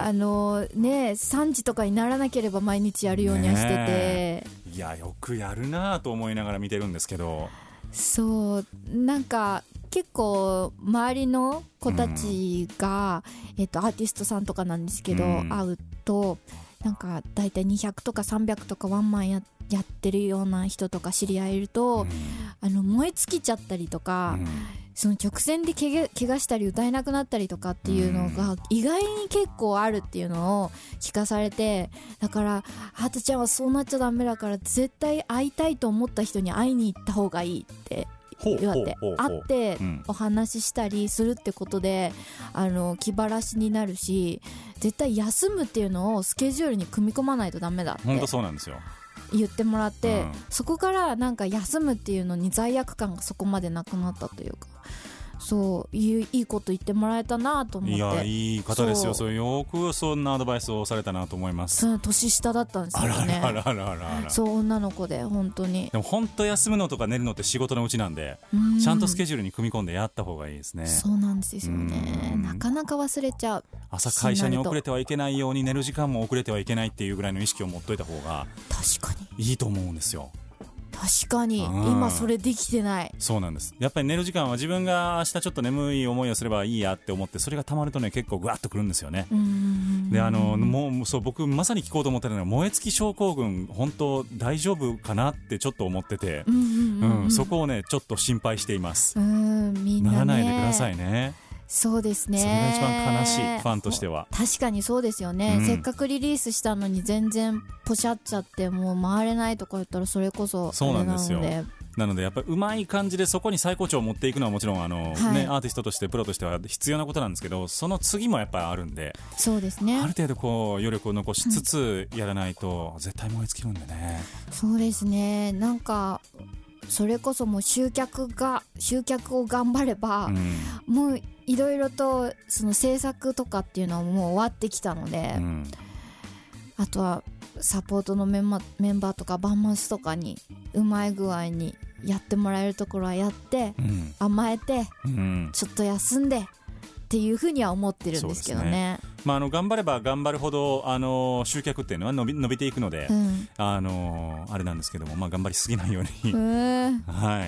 3時とかにならなければ毎日やるようにはしてて、 いやよくやるなと思いながら見てるんですけど、 そうなんか結構周りの子たちが、アーティストさんとかなんですけど、会うとなんかだいたい200とか300とかワンマンやってるような人とか知り合えると、燃え尽きちゃったりとか、その直線で怪我したり歌えなくなったりとかっていうのが意外に結構あるっていうのを聞かされて、だからハートちゃんはそうなっちゃダメだから、絶対会いたいと思った人に会いに行った方がいいって言われて、会ってお話ししたりするってことで気晴らしになるし、絶対休むっていうのをスケジュールに組み込まないとダメだって本当そうなんですよ言ってもらって、そこからなんか休むっていうのに罪悪感がそこまでなくなったというか、そういいこと言ってもらえたなと思って。 いやいい方ですよ。そうよくそんなアドバイスをされたなと思います。 年下だったんですよね。 あらそう女の子で本当に。 でも本当休むのとか寝るのって仕事のうちなんで、ちゃんとスケジュールに組み込んでやった方がいいですね。 そうなんですよね。なかなか忘れちゃう。 朝会社に遅れてはいけないように寝る時間も遅れてはいけないっていうぐらいの意識を持っといた方が確かにいいと思うんですよ。 確かに今それできてない。 そうなんです。やっぱり寝る時間は自分が明日ちょっと眠い思いをすればいいやって思って、それが溜まるとね結構グワッとくるんですよね。でもうそう僕まさに聞こうと思ってたのは、燃え尽き症候群本当大丈夫かなってちょっと思ってて、そこをねちょっと心配しています。 みんなね、 ならないでくださいね。 そうですね。 それが一番悲しい、ファンとしては。 確かにそうですよね、せっかくリリースしたのに全然ポシャっちゃってもう回れないとか言ったらそれこそそうなんですよ。なのでやっぱりうまい感じでそこに最高潮を持っていくのはもちろんアーティストとしてプロとしては必要なことなんですけど、その次もやっぱりあるんで、 そうですね、 ある程度こう余力を残しつつやらないと絶対燃え尽きるんでね。 そうですね。なんかそれこそもう集客を頑張れば、もういろいろとその制作とかっていうのはもう終わってきたので、あとはサポートのメンバーとかバンマスとかにうまい具合にやってもらえるところはやって、甘えて、ちょっと休んでっていうふうには思ってるんですけどね。 頑張れば頑張るほど集客っていうのは伸びていくので、あれなんですけども、頑張りすぎないようにはい。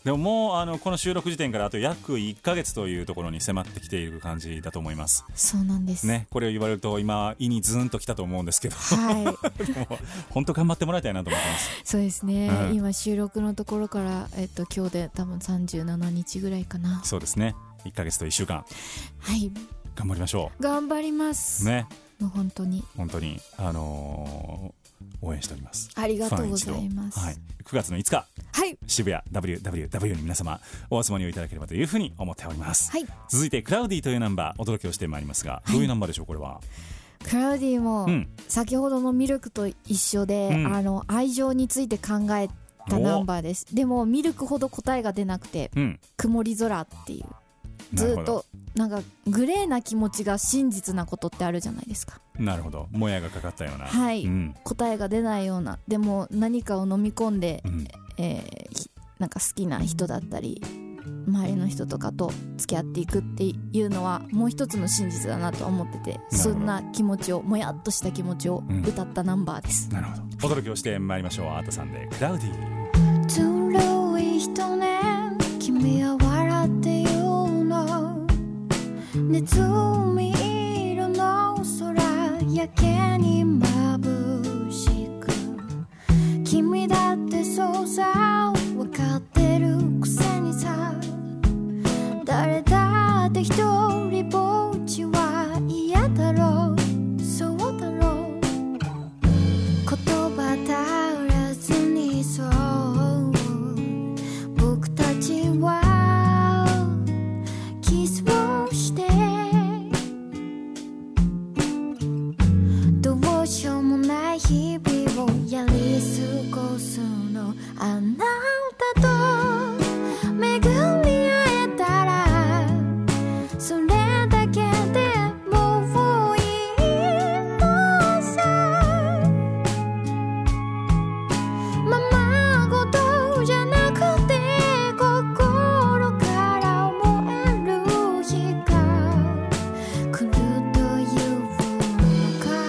でももうこの収録時点からあと約1ヶ月というところに迫ってきている感じだと思います。 そうなんですね。これを言われると今胃にズーンときたと思うんですけど、 はいでも本当頑張ってもらいたいなと思ってます。 そうですね、 うん、 今収録のところから、今日で多分37日ぐらいかな。 そうですね、1ヶ月と1週間、 はい、 頑張りましょう。頑張りますね。 もう本当に応援しております。 ありがとうございます。 はい、9月の5日、 はい、 渋谷 WWW に皆様お集まりをいただければというふうに思っております。 はい、 続いてクラウディというナンバーお届けをしてまいりますが、どういうナンバーでしょうこれは。 クラウディも先ほどのミルクと一緒で、愛情について考えたナンバーです。でもミルクほど答えが出なくて、曇り空っていうずっとなんかグレーな気持ちが真実なことってあるじゃないですか。 なるほど、もやがかかったような、 はい、答えが出ないような、でも何かを飲み込んで、なんか好きな人だったり周りの人とかと付き合っていくっていうのはもう一つの真実だなと思ってて、そんな気持ちを、もやっとした気持ちを歌ったナンバーです。 なるほど、お届けをしてまいりましょう。アートさんでクラウディ。ずるい人ね、君は笑って言うの、ネズミ色の空やけに眩しく、君だってそうさ分かってるくせにさ、誰だって一人ぼっちは嫌だろう、そうだろう、言葉足らずにそう僕たちはキスをしてどうしようもない日々をやり過ごすの、あなたと巡り会えたらそれだけでもういいのさ、ままごとじゃなくて心から思える日が来るというのか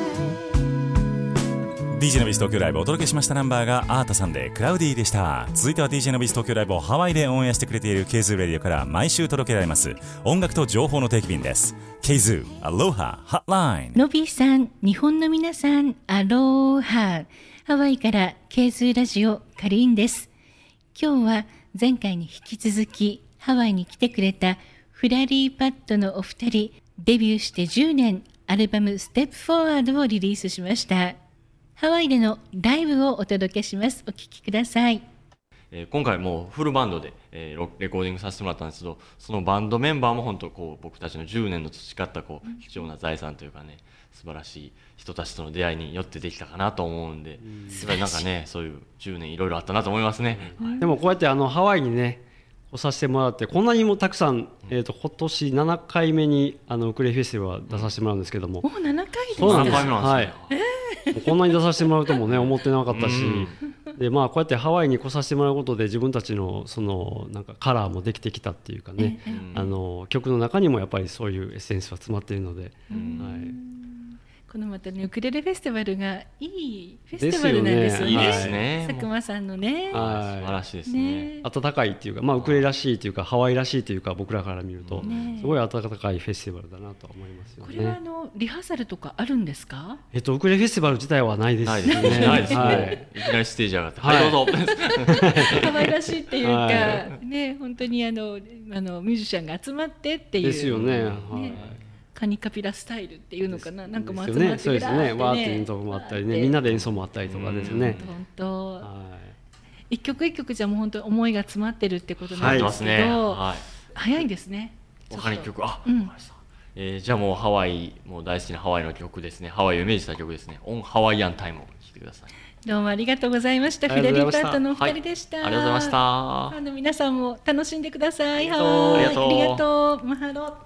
い。 DJ のビス東京ライブをお届けしましたナンバーがアータさんでクラウディでした。続いては DJ のビス東京ライブをハワイでオンエアしてくれている K-ZOO レディオから毎週届けられます音楽と情報の定期便です。 K-ZOO アロハハッライン。 のびさん、日本の皆さん、アローハ。ハワイから K-ZOO ラジオカリンです。今日は前回に引き続きハワイに来てくれたフラリーパッドのお二人、デビューして10年、アルバムステップフォワードをリリースしました。ハワイでのライブをお届けします。お聞きください。 今回もうフルバンドで、レコーディングさせてもらったんですけど、そのバンドメンバーも本当僕たちの10年の培った貴重な財産というかね、素晴らしい人たちとの出会いによってできたかなと思うんで、やっぱりなんかね、そういう10年いろいろあったなと思いますね。 でもこうやってハワイにね来させてもらって、こんなにもたくさん、今年7回目にウクレレフェスティバル出させてもらうんですけども、 もう7回ですそうなんです。 7回目なんですね。 はい、こんなに出させてもらうともね思ってなかったし、でこうやってハワイに来させてもらうことで自分たちのそのなんかカラーもできてきたっていうかね、曲の中にもやっぱりそういうエッセンスが詰まっているので、はい、 このまたねウクレレフェスティバルがいいフェスティバルなんですよね。 いいですね。 佐久間さんのね、 素晴らしいですね。 温かいっていうか、ウクレレらしいっていうかハワイらしいっていうか、僕らから見るとすごい温かいフェスティバルだなと思いますよね。 これはリハーサルとかあるんですか？ ウクレレフェスティバル自体はないですね。 ないですね。いきなりステージ上がってはいどうぞ。 ハワイらしいっていうかね、本当にミュージシャンが集まってっていうですよね。 カニカピラスタイルっていうのかな、なんかも集まってくらーってね、 そうですね、わーっていうとこもあったりね、みんなで演奏もあったりとかですね。 本当、一曲一曲じゃもう本当思いが詰まってるってことなんですけど、早いですね。 他に曲じゃあもうハワイ、もう大好きなハワイの曲ですね。ハワイをイメージした曲ですね。オンハワイアンタイムを聴いてください。 どうもありがとうございました。フレディ・パットのお二人でした。 ありがとうございました。 皆さんも楽しんでください。 ありがとう。 ありがとう。マハロ。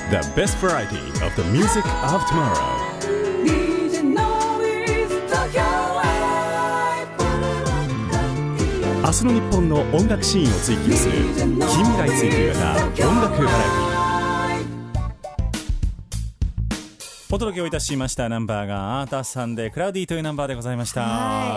The best variety of the music of tomorrow. DJ Nobis Tokyo Live 明日の日本の音楽シーンを追求する近未来追求型音楽バラエティ。 お届けをいたしましたナンバーがアーターさんでクラウディというナンバーでございました。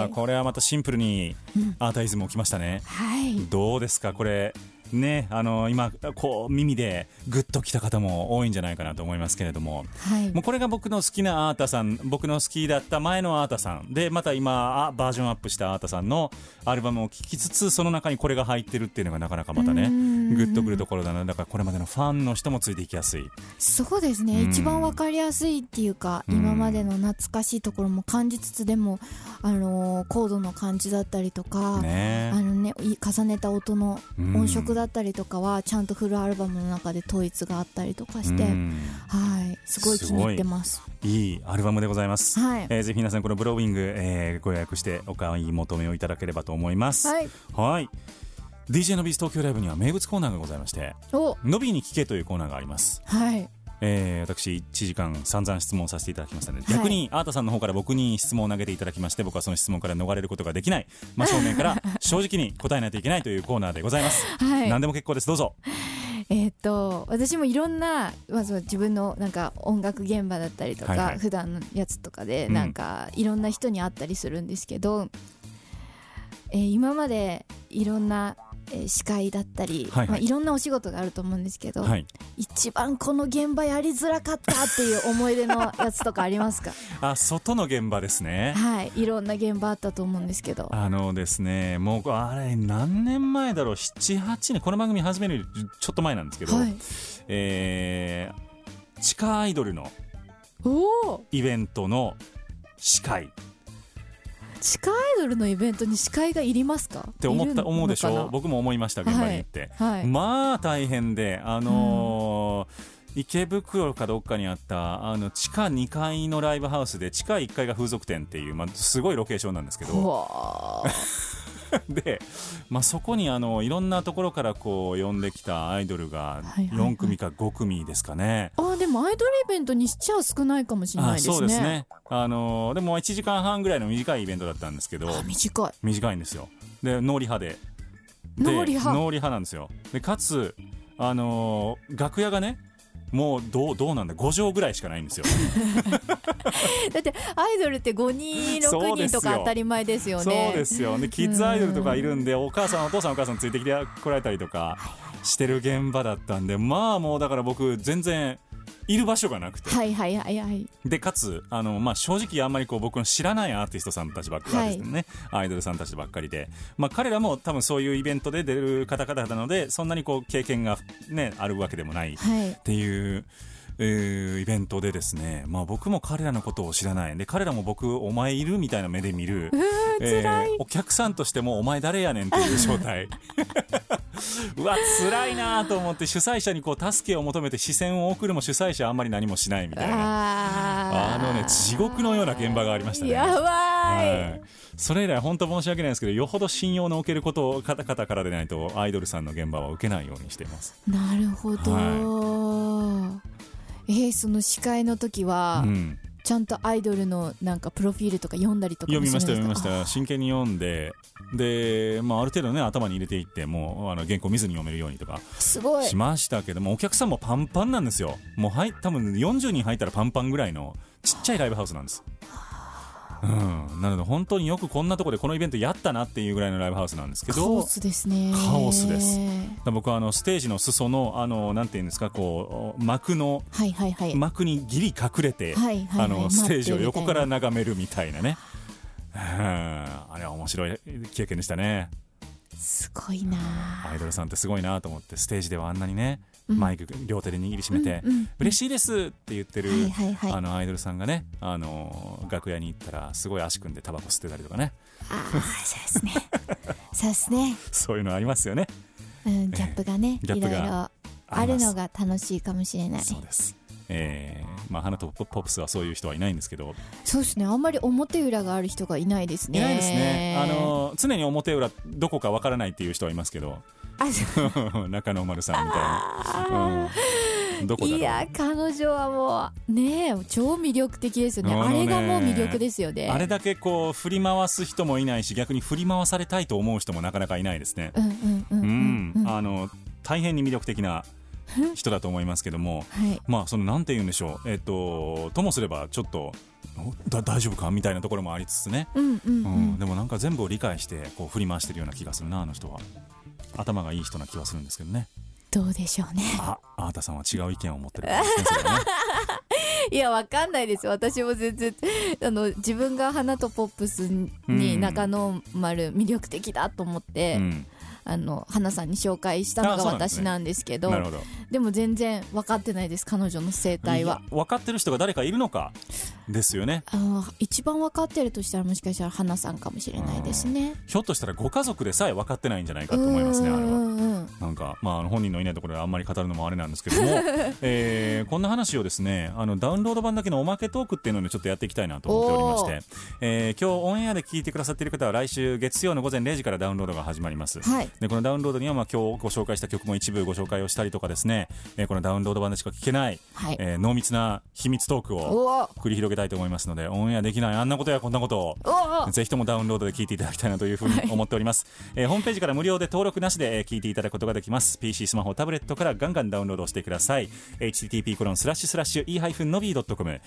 これはまたシンプルにアーターイズム起きましたね。どうですかこれね、今こう耳でグッときた方も多いんじゃないかなと思いますけれども、もうこれが僕の好きなアータさん、僕の好きだった前のアータさんで、また今バージョンアップしたアータさんのアルバムを聴きつつ、その中にこれが入ってるっていうのがなかなかまたねグッとくるところだな。だからこれまでのファンの人もついていきやすい。 そうですね、一番わかりやすいっていうか、今までの懐かしいところも感じつつ、でもコードの感じだったりとか、重ねた音の音色だったりとかはちゃんとフルアルバムの中で統一があったりとかして、すごい気に入ってます。 いいアルバムでございます。ぜひ皆さんこのブローウィング、ご予約してお買い求めをいただければと思います。DJ のビース東京ライブには名物コーナーがございまして、のびに聞けというコーナーがあります。私1時間散々質問させていただきましたので、逆にアータさんの方から僕に質問を投げていただきまして、僕はその質問から逃れることができない、真正面から正直に答えないといけないというコーナーでございます。何でも結構です、どうぞ。 私もいろんな、自分のなんか音楽現場だったりとか、普段のやつとかでなんかいろんな人に会ったりするんですけど、今までいろんな司会だったり、いろんなお仕事があると思うんですけど、一番この現場やりづらかったっていう思い出のやつとかありますか？ 外の現場ですね。 いろんな現場あったと思うんですけど、 ですね、もうあれ何年前だろう、7、8年、この番組始めるよりちょっと前なんですけど、地下アイドルのイベントの司会。 地下アイドルのイベントに司会がいりますかって思うでしょ。僕も思いました、現場に行って、まあ大変で、池袋かどっかにあった地下2階のライブハウスで、地下1階が風俗店っていう、すごいロケーションなんですけどで、そこにいろんなところからこう呼んできたアイドルが4組か5組ですかね。 でもアイドルイベントにしちゃ少ないかもしれないですね。 そうですね。でも1時間半ぐらいの短いイベントだったんですけど、短いんですよ。でノーリハでノーリハなんですよ。でかつ楽屋がね、もうどうなんだ、5畳ぐらいしかないんですよだってアイドルって5人6人とか当たり前ですよね。 そうですよ。でキッズアイドルとかいるんで、お父さんお母さんついてきてこられたりとかしてる現場だったんで、もうだから僕全然いる場所がなくて、でかつ正直あんまりこう僕の知らないアーティストさんたちばっかりですね、アイドルさんたちばっかりで、彼らも多分そういうイベントで出る方々なので、そんなにこう経験が、あるわけでもないっていう、イベントでですね、僕も彼らのことを知らないで、彼らも僕お前いるみたいな目で見る、お客さんとしてもお前誰やねんっていう状態うわ辛いなと思って、主催者にこう助けを求めて視線を送るも主催者あんまり何もしないみたいな、地獄のような現場がありましたね。 やばい、 それ以来本当申し訳ないですけど、よほど信用のおけることを方からでないとアイドルさんの現場は受けないようにしています。 なるほど、その司会の時は、ちゃんとアイドルのなんかプロフィールとか読んだりとかもするんですか？ 読みました真剣に読んで、で、ある程度ね頭に入れていって、もう原稿見ずに読めるようにとかしましたけども、お客さんもパンパンなんですよ。もう多分40人入ったらパンパンぐらいのちっちゃいライブハウスなんです。なので本当によくこんなところでこのイベントやったなっていうぐらいのライブハウスなんですけど、 カオスですね。 カオスです。僕はステージの裾のなんていうんですか、こう幕の、幕にギリ隠れて、ステージを横から眺めるみたいなね、あれは面白い経験でしたね。 すごいな、 アイドルさんってすごいなと思って、ステージではあんなにね、マイク両手で握りしめて、嬉しいですって言ってる、アイドルさんがね、楽屋に行ったらすごい足組んでタバコ吸ってたりとかね。 そうですねそういうのありますよね。 ギャップがね、いろいろあるのが楽しいかもしれない。 そうです。花とポップスはそういう人はいないんですけど、 そうですね、あんまり表裏がある人がいないですね。 いないですね。常に表裏どこかわからないっていう人はいますけど中野丸さんみたいな、 どこだろう。 いや彼女はもうね超魅力的ですよね。あれがもう魅力ですよね。 あれだけこう振り回す人もいないし、逆に振り回されたいと思う人もなかなかいないですね。大変に魅力的な人だと思いますけども、 はい、 まあそのなんて言うんでしょう、ともすればちょっと大丈夫かみたいなところもありつつね、でもなんか全部を理解してこう振り回してるような気がするな。あの人は頭がいい人な気がするんですけどね。 どうでしょうね。 あーたさんは違う意見を持ってるんですね、それね。 いやわかんないです。私も全然自分が花とポップスに中野丸魅力的だと思って、花さんに紹介したのが私なんですけど、 なるほど。 でも全然分かってないです、彼女の生態は。 分かってる人が誰かいるのかですよね。 一番分かってるとしたらもしかしたら花さんかもしれないですね。 ひょっとしたらご家族でさえ分かってないんじゃないかと思いますね、あれは。なんか、本人のいないところであんまり語るのもあれなんですけども、こんな話をですね、ダウンロード版だけのおまけトークっていうのでちょっとやっていきたいなと思っておりまして、今日オンエアで聞いてくださっている方は来週月曜の午前0時からダウンロードが始まります。 はい、 でこのダウンロードには今日ご紹介した曲も一部ご紹介をしたりとかですね、このダウンロード版でしか聞けない、濃密な秘密トークを繰り広げたいと思いますので、オンエアできないあんなことやこんなことをぜひともダウンロードで聞いていただきたいなというふうに思っております。ホームページから無料で登録なしで聞いていただくことができます。 PC、スマホ、タブレットからガンガンダウンロードしてください。 http://e-nobby.com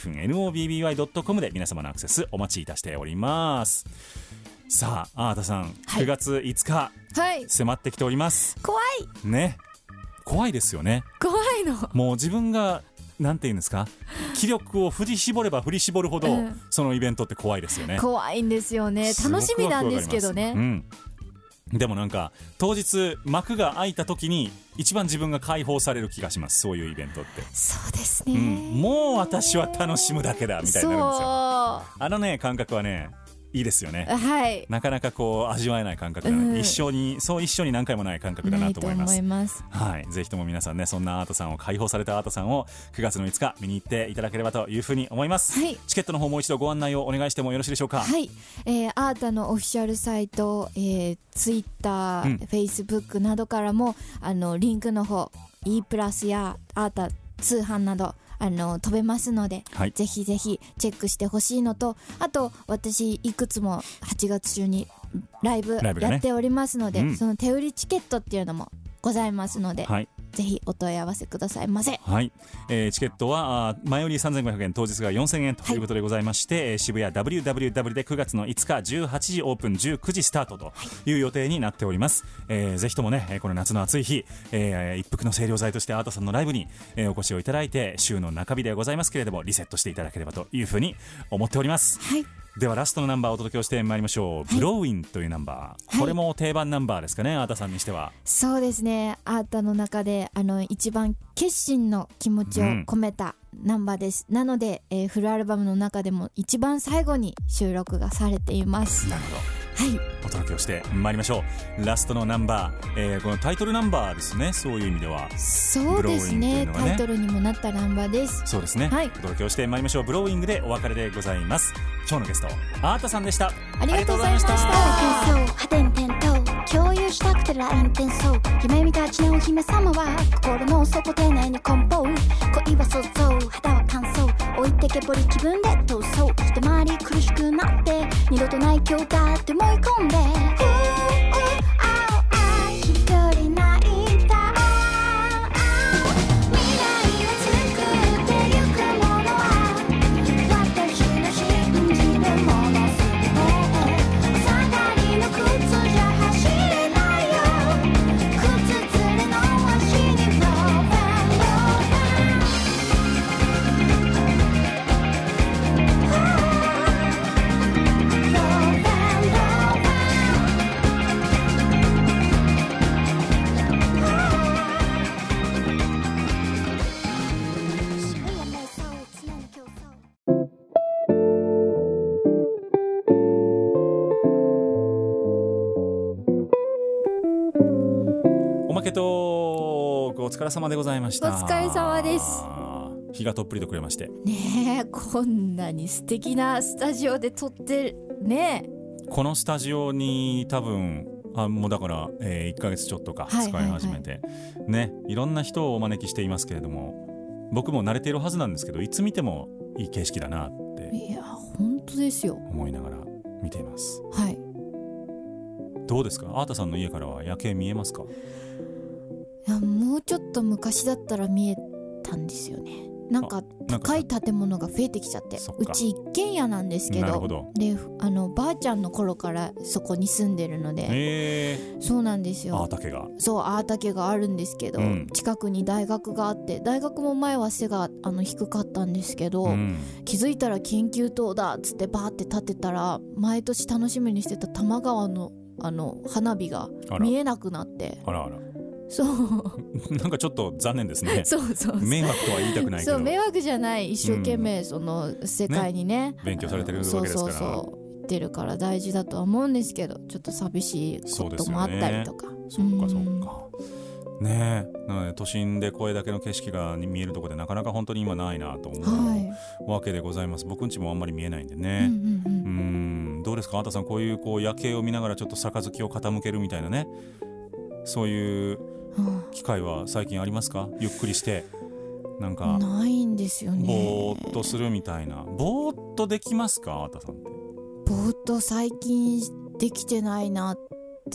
e-nobby.com で皆様のアクセスお待ちいたしております。さあ、あーたさん、9月5日、迫ってきております。 怖いね、怖いですよね。 怖いの。 もう自分がなんていうんですか、気力を振り絞れば振り絞るほど、そのイベントって怖いですよね。 怖いんですよね。楽しみなんですけどね。 でもなんか当日幕が開いた時に一番自分が解放される気がします。そういうイベントって。 そうですね、 もう私は楽しむだけだみたいになるんですよ。あのね感覚はねいいですよね。なかなかこう味わえない感覚だね。一生に何回もない感覚だなと思います。はい、ぜひとも皆さんね、そんなアートさんを解放されたアートさんを9月の5日見に行っていただければというふうに思います。チケットの方もう一度ご案内をお願いしてもよろしいでしょうか。 はい、アータのオフィシャルサイト、ツイッター、フェイスブックなどからもリンクの方 E プラスやアータ通販など飛べますので、ぜひぜひチェックしてほしいのと、あと私いくつも8月中にライブやっておりますので、その手売りチケットっていうのもございますので、ぜひお問い合わせくださいませ。 チケットは前売り3500円、当日が4000円ということでございまして、渋谷 WWW で9月の5日18時オープン、19時スタートという予定になっております。ぜひともね、この夏の暑い日、一服の清涼剤としてアートさんのライブに、お越しをいただいて、週の中日ではございますけれどもリセットしていただければというふうに思っております。ではラストのナンバーをお届けをしてまいりましょう。ブローインというナンバー、これも定番ナンバーですかね、アータさんにしては。 そうですね、アータの中で一番決心の気持ちを込めたナンバーです。なので、フルアルバムの中でも一番最後に収録がされています。 なるほど。お届けをしてまいりましょう。ラストのナンバー、このタイトルナンバーですね。そういう意味ではそうですね、タイトルにもなったナンバーです。 そうですね、お届けをしてまいりましょう。ブローイングでお別れでございます。今日のゲストアータさんでした。 ありがとうございました。 破天点と共有したくて LINE 転送、夢見がちなお姫様は心の底丁寧に梱包、恋は想像、肌は乾燥、置いてけぼり気分で逃走、一回り苦しくなって二度とない今日だって思い込んで、一人泣いた。未来を作ってゆくものは私の信じるものすべて、お下がりの靴じゃ走れないよ、靴ずれの足にローバーローバー。 おまけとお疲れ様でございました。 お疲れ様です。 日がとっぷりとくれましてねえ、こんなに素敵なスタジオで撮ってね。 このスタジオに多分もうだから、1ヶ月ちょっとか使い始めて、ね、いろんな人をお招きしていますけれども、僕も慣れているはずなんですけど、いつ見てもいい景色だなっていや本当ですよ、 思いながら見ています。 はい。 どうですか、アータさんの家からは夜景見えますか？ いやもうちょっと昔だったら見えたんですよね。なんか高い建物が増えてきちゃって、うち一軒家なんですけ どでばあちゃんの頃からそこに住んでるので、そうなんですよ。 アータ家がそうアータ家があるんですけど、近くに大学があって、大学も前は背が低かったんですけど、気づいたら研究棟だっつってバーって建てたら、毎年楽しみにしてた多摩川の花火が見えなくなって、 あらあらそうなんかちょっと残念ですね。 そう迷惑とは言いたくないけど、 そう迷惑じゃない、一生懸命その世界にね、 勉強されてるわけですから、 そう言ってるから大事だとは思うんですけど、ちょっと寂しいこともあったりとか。 そっかそっかねえ、なので都心でこれだけの景色が見えるところでなかなか本当に今ないなと思うわけでございます。僕んちもあんまり見えないんでね。どうですか、あたさん、こういう夜景を見ながらちょっと杯を傾けるみたいなね、そういう機会は最近ありますか？ゆっくりしてなんかないんですよね。 ぼーっとするみたいな。ぼーっとできますか、あたさんって？ ぼーっと最近できてないなって、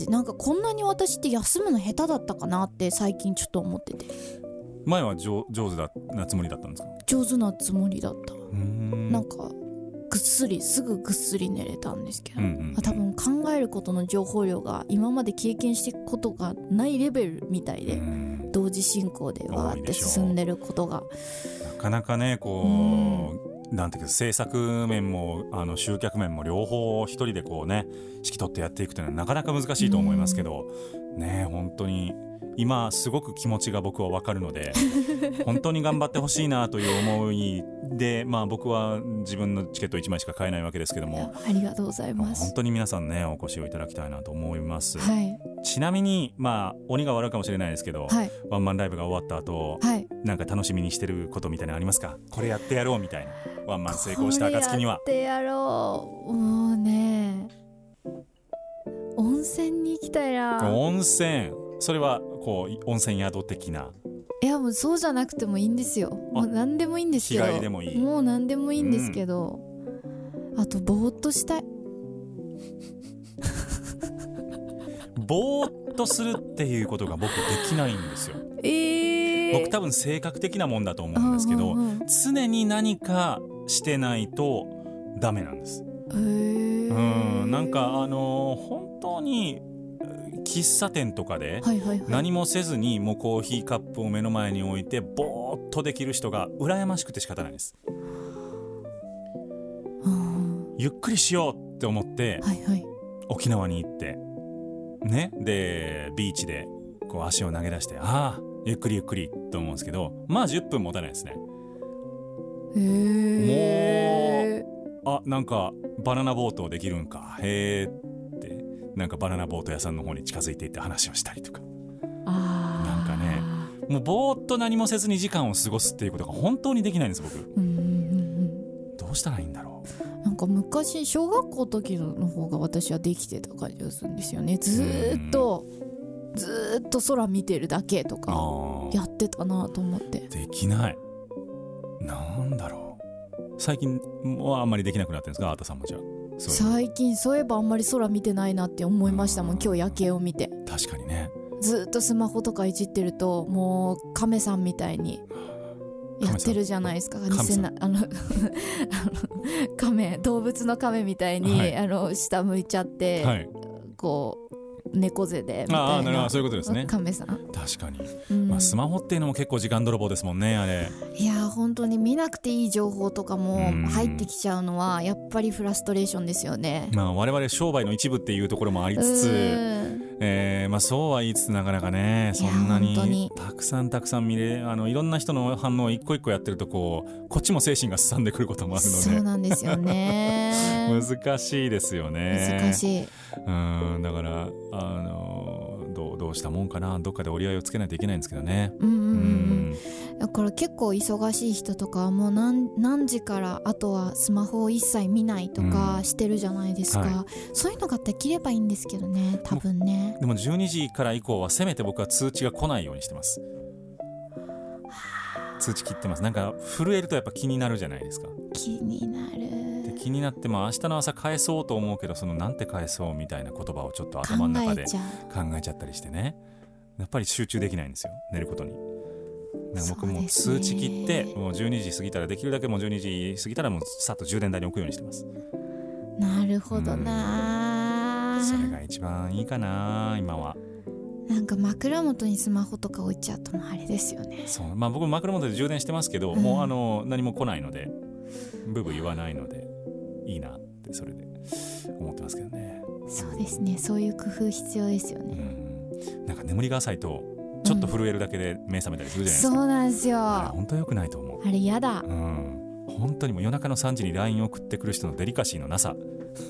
なんかこんなに私って休むの下手だったかなって最近ちょっと思ってて。 前は上手なつもりだったんですか？ 上手なつもりだった。なんかすぐぐっすり寝れたんですけど、多分考えることの情報量が今まで経験していくことがないレベルみたいで、同時進行でわーって進んでることがなかなかね、こうなんていうか、制作面も集客面も両方一人でこうね指揮取ってやっていくというのはなかなか難しいと思いますけどね、本当に今すごく気持ちが僕は分かるので本当に頑張ってほしいなという思いで、僕は自分のチケット1枚しか買えないわけですけども、 ありがとうございます。 本当に皆さんね、お越しをいただきたいなと思います、ちなみに鬼が悪いかもしれないですけど、ワンマンライブが終わった後、なんか楽しみにしてることみたいなのありますか？これやってやろうみたいな、ワンマン成功した暁にはこれやってやろう。もうね、温泉に行きたいな。 温泉、それはこう温泉宿的な？ いやもうそうじゃなくてもいいんですよ。もう何でもいいんですけど、 日帰りでもいい、 もう何でもいいんですけど、あとぼーっとしたいぼーっとするっていうことが僕できないんですよ。僕多分性格的なもんだと思うんですけど、常に何かしてないとダメなんです。なんか本当に喫茶店とかで何もせずにもうコーヒーカップを目の前に置いてぼーっとできる人が羨ましくて仕方ないです。ゆっくりしようって思って、沖縄に行ってね、でビーチでこう足を投げ出して、ゆっくりゆっくりと思うんですけど、10分持たないですね。もうなんかバナナボートできるんか、へーってなんかバナナボート屋さんの方に近づいていって話をしたりとか、なんかね、もうぼーっと何もせずに時間を過ごすっていうことが本当にできないんです僕。どうしたらいいんだろう。なんか昔小学校の時の方が私はできてた感じがするんですよね。ずーっと空見てるだけとかやってたなと思って。 できない。なんだろう、最近はあんまりできなくなってるんですか、あーたさんも？じゃあ最近そういえばあんまり空見てないなって思いましたもん、今日夜景を見て。 確かにね、 ずっとスマホとかいじってるともう亀さんみたいにやってるじゃないですか。亀、動物の亀みたいに、下向いちゃって、こう猫背でみたいな。 そういうことですね。 亀さん。 確かに、スマホっていうのも結構時間泥棒ですもんね、あれ。 いや本当に見なくていい情報とかも入ってきちゃうのはやっぱりフラストレーションですよね。 我々商売の一部っていうところもありつつ、そうは言いつつなかなかね、そんなにたくさん見れ、いろんな人の反応を一個一個やってるとこっちも精神がすさんでくることもあるので。 そうなんですよね難しいですよね。 難しい。 だからどうしたもんかな、どっかで折り合いをつけないといけないんですけどね。 だから結構忙しい人とかはもう何時からあとはスマホを一切見ないとかしてるじゃないですか、はい、そういうのができればいいんですけどね、多分ね。 でも12時から以降はせめて僕は通知が来ないようにしてます。通知切ってます。なんか震えるとやっぱ気になるじゃないですか。 気になる。 で気になっても明日の朝返そうと思うけど、そのなんて返そうみたいな言葉をちょっと頭の中で考えちゃったりしてね、やっぱり集中できないんですよ、寝ることに。なんか僕も通知切ってもう12時過ぎたらできるだけもう12時過ぎたらもうさっと充電台に置くようにしてます。 なるほどな、 それが一番いいかな今は。 なんか枕元にスマホとか置いちゃうともあれですよね。 そう、まあ、僕枕元で充電してますけど、もう何も来ないのでブーブー言わないのでいいなってそれで思ってますけどね。 そうですね、そういう工夫必要ですよね、 なんか眠りが浅いとちょっと震えるだけで目覚めたりするじゃないですか、 そうなんですよ。 あれ本当良くないと思う。 あれやだ、 本当にもう夜中の3時に LINE 送ってくる人のデリカシーのなさ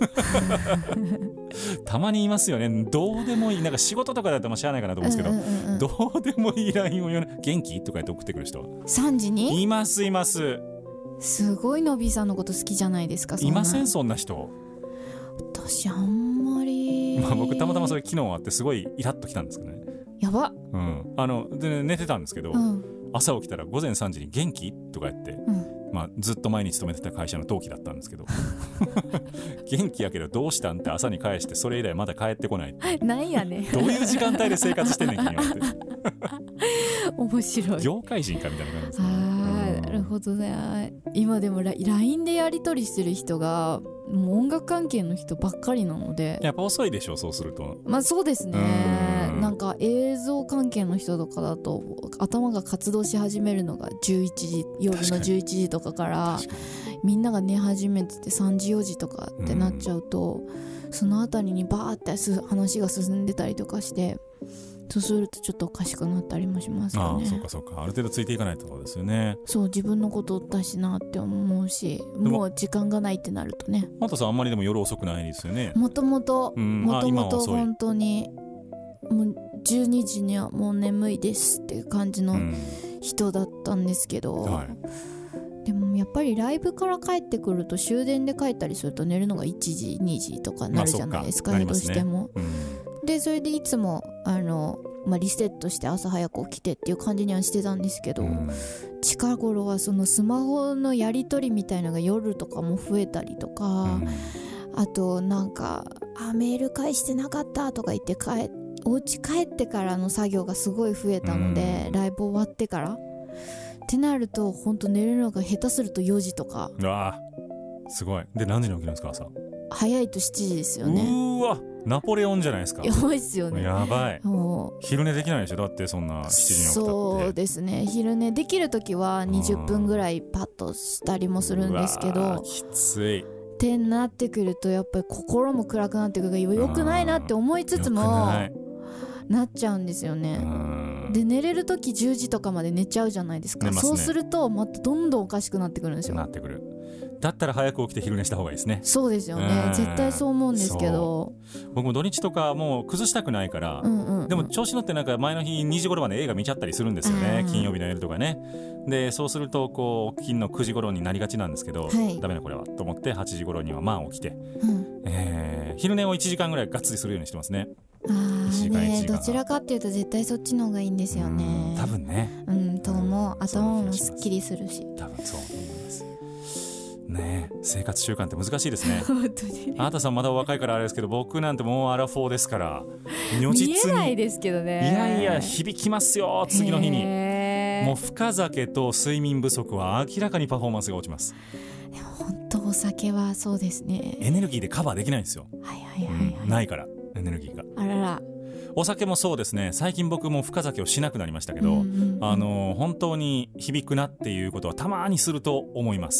たまにいますよね。どうでもいい、なんか仕事とかだったらしゃあないかなと思うんですけど、どうでもいい LINE を元気とか言って送ってくる人 3時にいますいます。 すごいのびさんのこと好きじゃないですか。 いませんそんな人。 私あんまり、 僕たまたまそれ昨日あってすごいイラッときたんですけどね。 やば、 で寝てたんですけど、朝起きたら午前3時に元気とか言って、ずっと毎日勤めてた会社の同期だったんですけど元気やけどどうしたんって朝に返して、それ以来まだ帰ってこないなんやねんどういう時間帯で生活してんねん君はって面白い、 業界人かみたいな感じですね。 なるほどね。今でも LINE でやり取りしてる人がもう音楽関係の人ばっかりなので、 やっぱ遅いでしょそうすると。 まあそうですね。なんか映像関係の人とかだと頭が活動し始めるのが11時、夜の11時とかからみんなが寝始めてて3時4時とかってなっちゃうと、そのあたりにバーって話が進んでたりとかして、そうするとちょっとおかしくなったりもしますよね。 そうかそうか、ある程度ついていかないとですよね。 そう、自分のことだしなって思うし、もう時間がないってなるとね。 マタさんあんまりでも夜遅くないですよね。 もともと本当にもう12時にはもう眠いですっていう感じの人だったんですけど、でもやっぱりライブから帰ってくると終電で帰ったりすると寝るのが1時2時とかなるじゃないですか、どうしても。でそれでいつもリセットして朝早く起きてっていう感じにはしてたんですけど、近頃はそのスマホのやり取りみたいなのが夜とかも増えたりとか、あとなんかメール返してなかったとか言ってお家帰ってからの作業がすごい増えたので、ライブ終わってからってなると本当寝るのが下手すると4時とか。 すごい。で何時に起きるんですか朝。 早いと7時ですよね。 うわナポレオンじゃないですか。 やばいっすよね。 やばい。昼寝できないでしょだってそんな7時に起きたって。 そうですね、昼寝できるときは20分ぐらいパッとしたりもするんですけど、 きついってなってくるとやっぱり心も暗くなってくるからよくないなって思いつつもなっちゃうんですよね。で寝れるとき10時とかまで寝ちゃうじゃないですか。そうするとまたどんどんおかしくなってくるんですよ。 なってくる。だったら早く起きて昼寝した方がいいですね。 そうですよね、絶対そう思うんですけど、 僕も土日とかもう崩したくないから、でも調子乗ってなんか前の日2時頃まで映画見ちゃったりするんですよね、金曜日の夜とかね。でそうするとこう起きんの9時頃になりがちなんですけど、ダメだこれはと思って8時頃には起きて、昼寝を1時間ぐらいがっつりするようにしてますね。 どちらかっていうと絶対そっちの方がいいんですよね。 多分ね。 と思う。頭もすっきりするし。 多分そう思いますね。生活習慣って難しいですね。 本当に。 あなたさんまだお若いからあれですけど、僕なんてもうアラフォーですから如実に見えないですけどね。 いやいや響きますよ次の日に。もう深酒と睡眠不足は明らかにパフォーマンスが落ちます。 でも本当お酒はそうですね。 エネルギーでカバーできないんですよ。ないからエネルギーが。 あらら。 お酒もそうですね。最近僕も深酒をしなくなりましたけど、本当に響くなっていうことはたまにすると思います。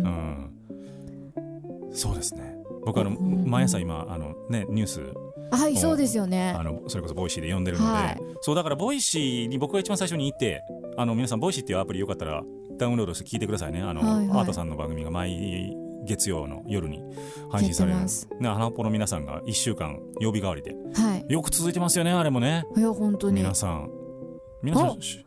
そうですね。僕毎朝今ニュースそうですよね。 それこそボイシーで読んでるので、そうだからボイシーに僕が一番最初にいて、皆さんボイシーっていうアプリよかったらダウンロードして聞いてくださいね。アートさんの番組が毎月曜の夜に配信される。花ぽの皆さんが1週間曜日代わりで、よく続いてますよねあれもね。 いや本当に皆さん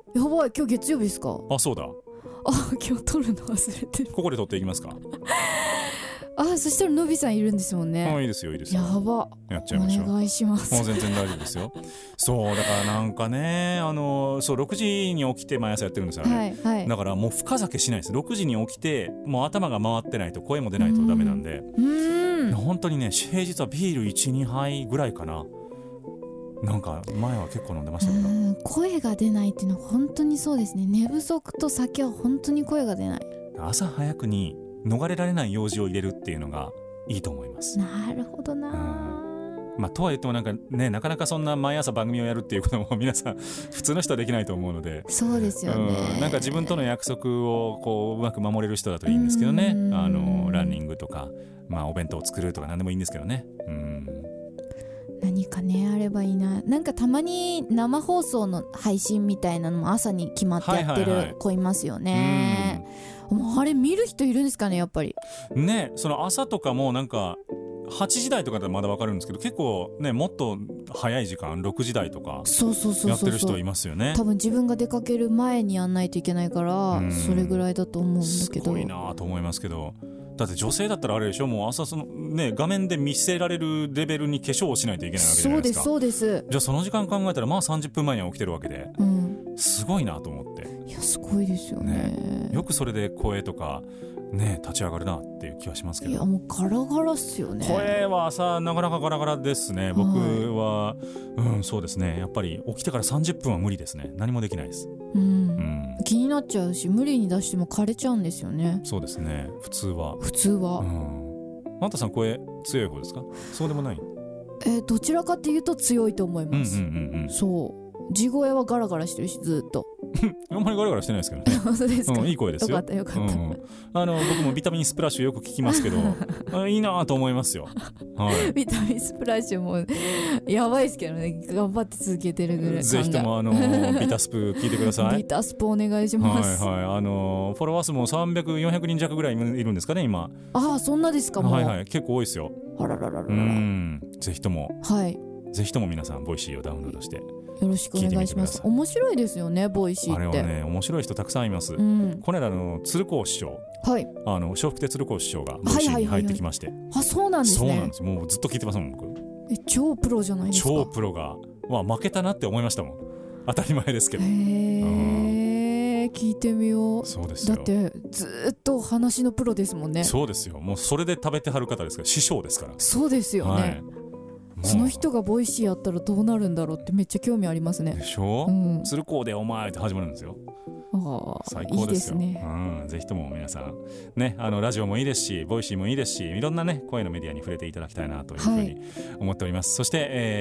やばい、今日月曜日ですか？ あ、そうだ。 今日撮るの忘れてる。 ここで撮っていきますか？ そしたらのびさんいるんですもんね。 いいですよいいですよ。 やば。 やっちゃいましょう。 お願いします。 もう全然大丈夫ですよ。そうだからなんかね、そう6時に起きて毎朝やってるんですよね。 はい。 だからもう深酒しないです。6時に起きてもう頭が回ってないと声も出ないとダメなんで。本当にね、平日はビール 1,2 杯ぐらいかな。なんか前は結構飲んでましたけど。 声が出ないっていうのは本当にそうですね。寝不足と酒は本当に声が出ない。 朝早くに逃れられない用事を入れるっていうのがいいと思います。 なるほどな。 とは言ってもなんかね、なかなかそんな毎朝番組をやるっていうことも皆さん普通の人はできないと思うので。 そうですよね。 なんか自分との約束をこううまく守れる人だといいんですけどね。ランニングとか、お弁当を作るとか何でもいいんですけどね。 何かねあればいいな。なんかたまに生放送の配信みたいなのも朝に決まってやってる子いますよね。あれ見る人いるんですかね、やっぱりね。その朝とかもなんか8時台とかだとまだ分かるんですけど、結構ねもっと早い時間6時台とかやってる人いますよね。 多分自分が出かける前にやんないといけないからそれぐらいだと思うんだけど、 すごいなと思いますけど。だって女性だったらあれでしょ、もう朝画面で見せられるレベルに化粧をしないといけないわけじゃないですか。 そうです。 じゃあその時間考えたら30分前には起きてるわけで、すごいなと思って。 いやすごいですよね。 よくそれで声とかね立ち上がるなっていう気はしますけど。 いやもうガラガラっすよね。 声は朝なかなかガラガラですね。僕は、そうですね。やっぱり起きてから30分は無理ですね。何もできないです。 気になっちゃうし、無理に出しても枯れちゃうんですよね。 そうですね。普通は。あんたさん声強い方ですか？そうでもない？ どちらかっていうと強いと思います。そう地声はガラガラしてるしずっとあんまりガラガラしてないですけどね。 本当ですか？ いい声ですよ。 よかった、 僕もビタミンスプラッシュよく聞きますけどいいなと思いますよ。 ビタミンスプラッシュもやばいですけどね。頑張って続けてるぐらい。 ぜひともビタスプ聞いてください。 ビタスプお願いします。 フォロワー数も300、400人弱ぐらいいるんですかね今。 そんなですか？もう結構多いですよ。 あららららら。 ぜひともぜひとも皆さんボイシーをダウンロードしてよろしくお願いします。面白いですよねボイシーって。 あれはね面白い人たくさんいます。この間鶴光師匠、笑福亭鶴光師匠がボイシーに入ってきまして。 そうなんですね。 そうなんです。もうずっと聞いてますもん僕。 超プロじゃないですか。 超プロが負けたなって思いましたもん。当たり前ですけど。 聞いてみよう。 そうですよ。 だってずっと話のプロですもんね。 そうですよ。もうそれで食べてはる方ですから、師匠ですから。 そうですよね。その人がボイシーやったらどうなるんだろうってめっちゃ興味ありますね。 でしょ？鶴光でお前って始まるんですよ。最高ですよ。いいですね。ぜひとも皆さんね、ラジオもいいですしボイシーもいいですし、いろんなね声のメディアに触れていただきたいなというふうに思っております。そして、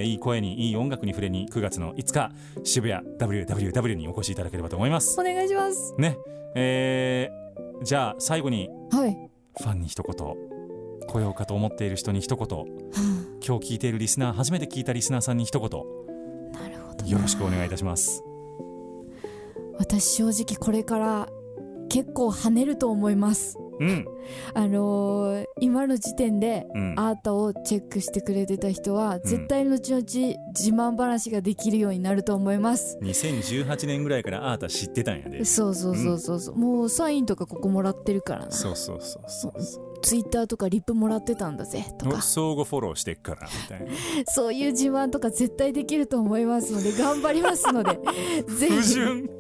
いい声にいい音楽に触れに9月の5日渋谷 WWW にお越しいただければと思います。 お願いしますね。じゃあ最後に、ファンに一言、来ようかと思っている人に一言、今日聞いているリスナー、初めて聞いたリスナーさんに一言、 なるほど、 よろしくお願いいたします。 私正直これから結構跳ねると思います。今の時点でアートをチェックしてくれてた人は、絶対後々自慢話ができるようになると思います。 2018年ぐらいからアート知ってたんやで。 そう、もうサインとかここもらってるからな。 そうツイッターとかリップもらってたんだぜとか、 相互フォローしてっからみたいなそういう自慢とか絶対できると思いますので頑張りますのでぜひ。 不純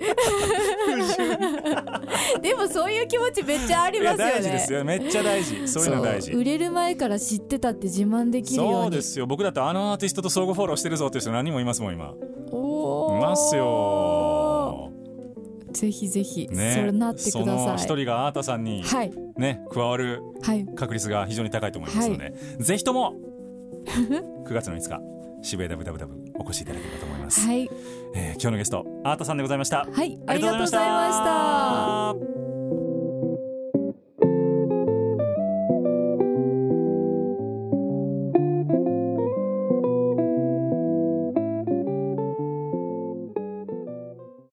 でもそういう気持ちめっちゃありますよね。 大事ですよ。めっちゃ大事。そういうの大事。 売れる前から知ってたって自慢できるように。 そうですよ。僕だってアーティストと相互フォローしてるぞっていう人何人もいますもん今。いますよ。 ぜひぜひ、それなってください。 その一人がアータさんに、加わる確率が非常に高いと思いますので、ぜひとも9月の5日渋谷 WWW お越しいただければと思います。今日のゲストアータさんでございました。 ありがとうございました。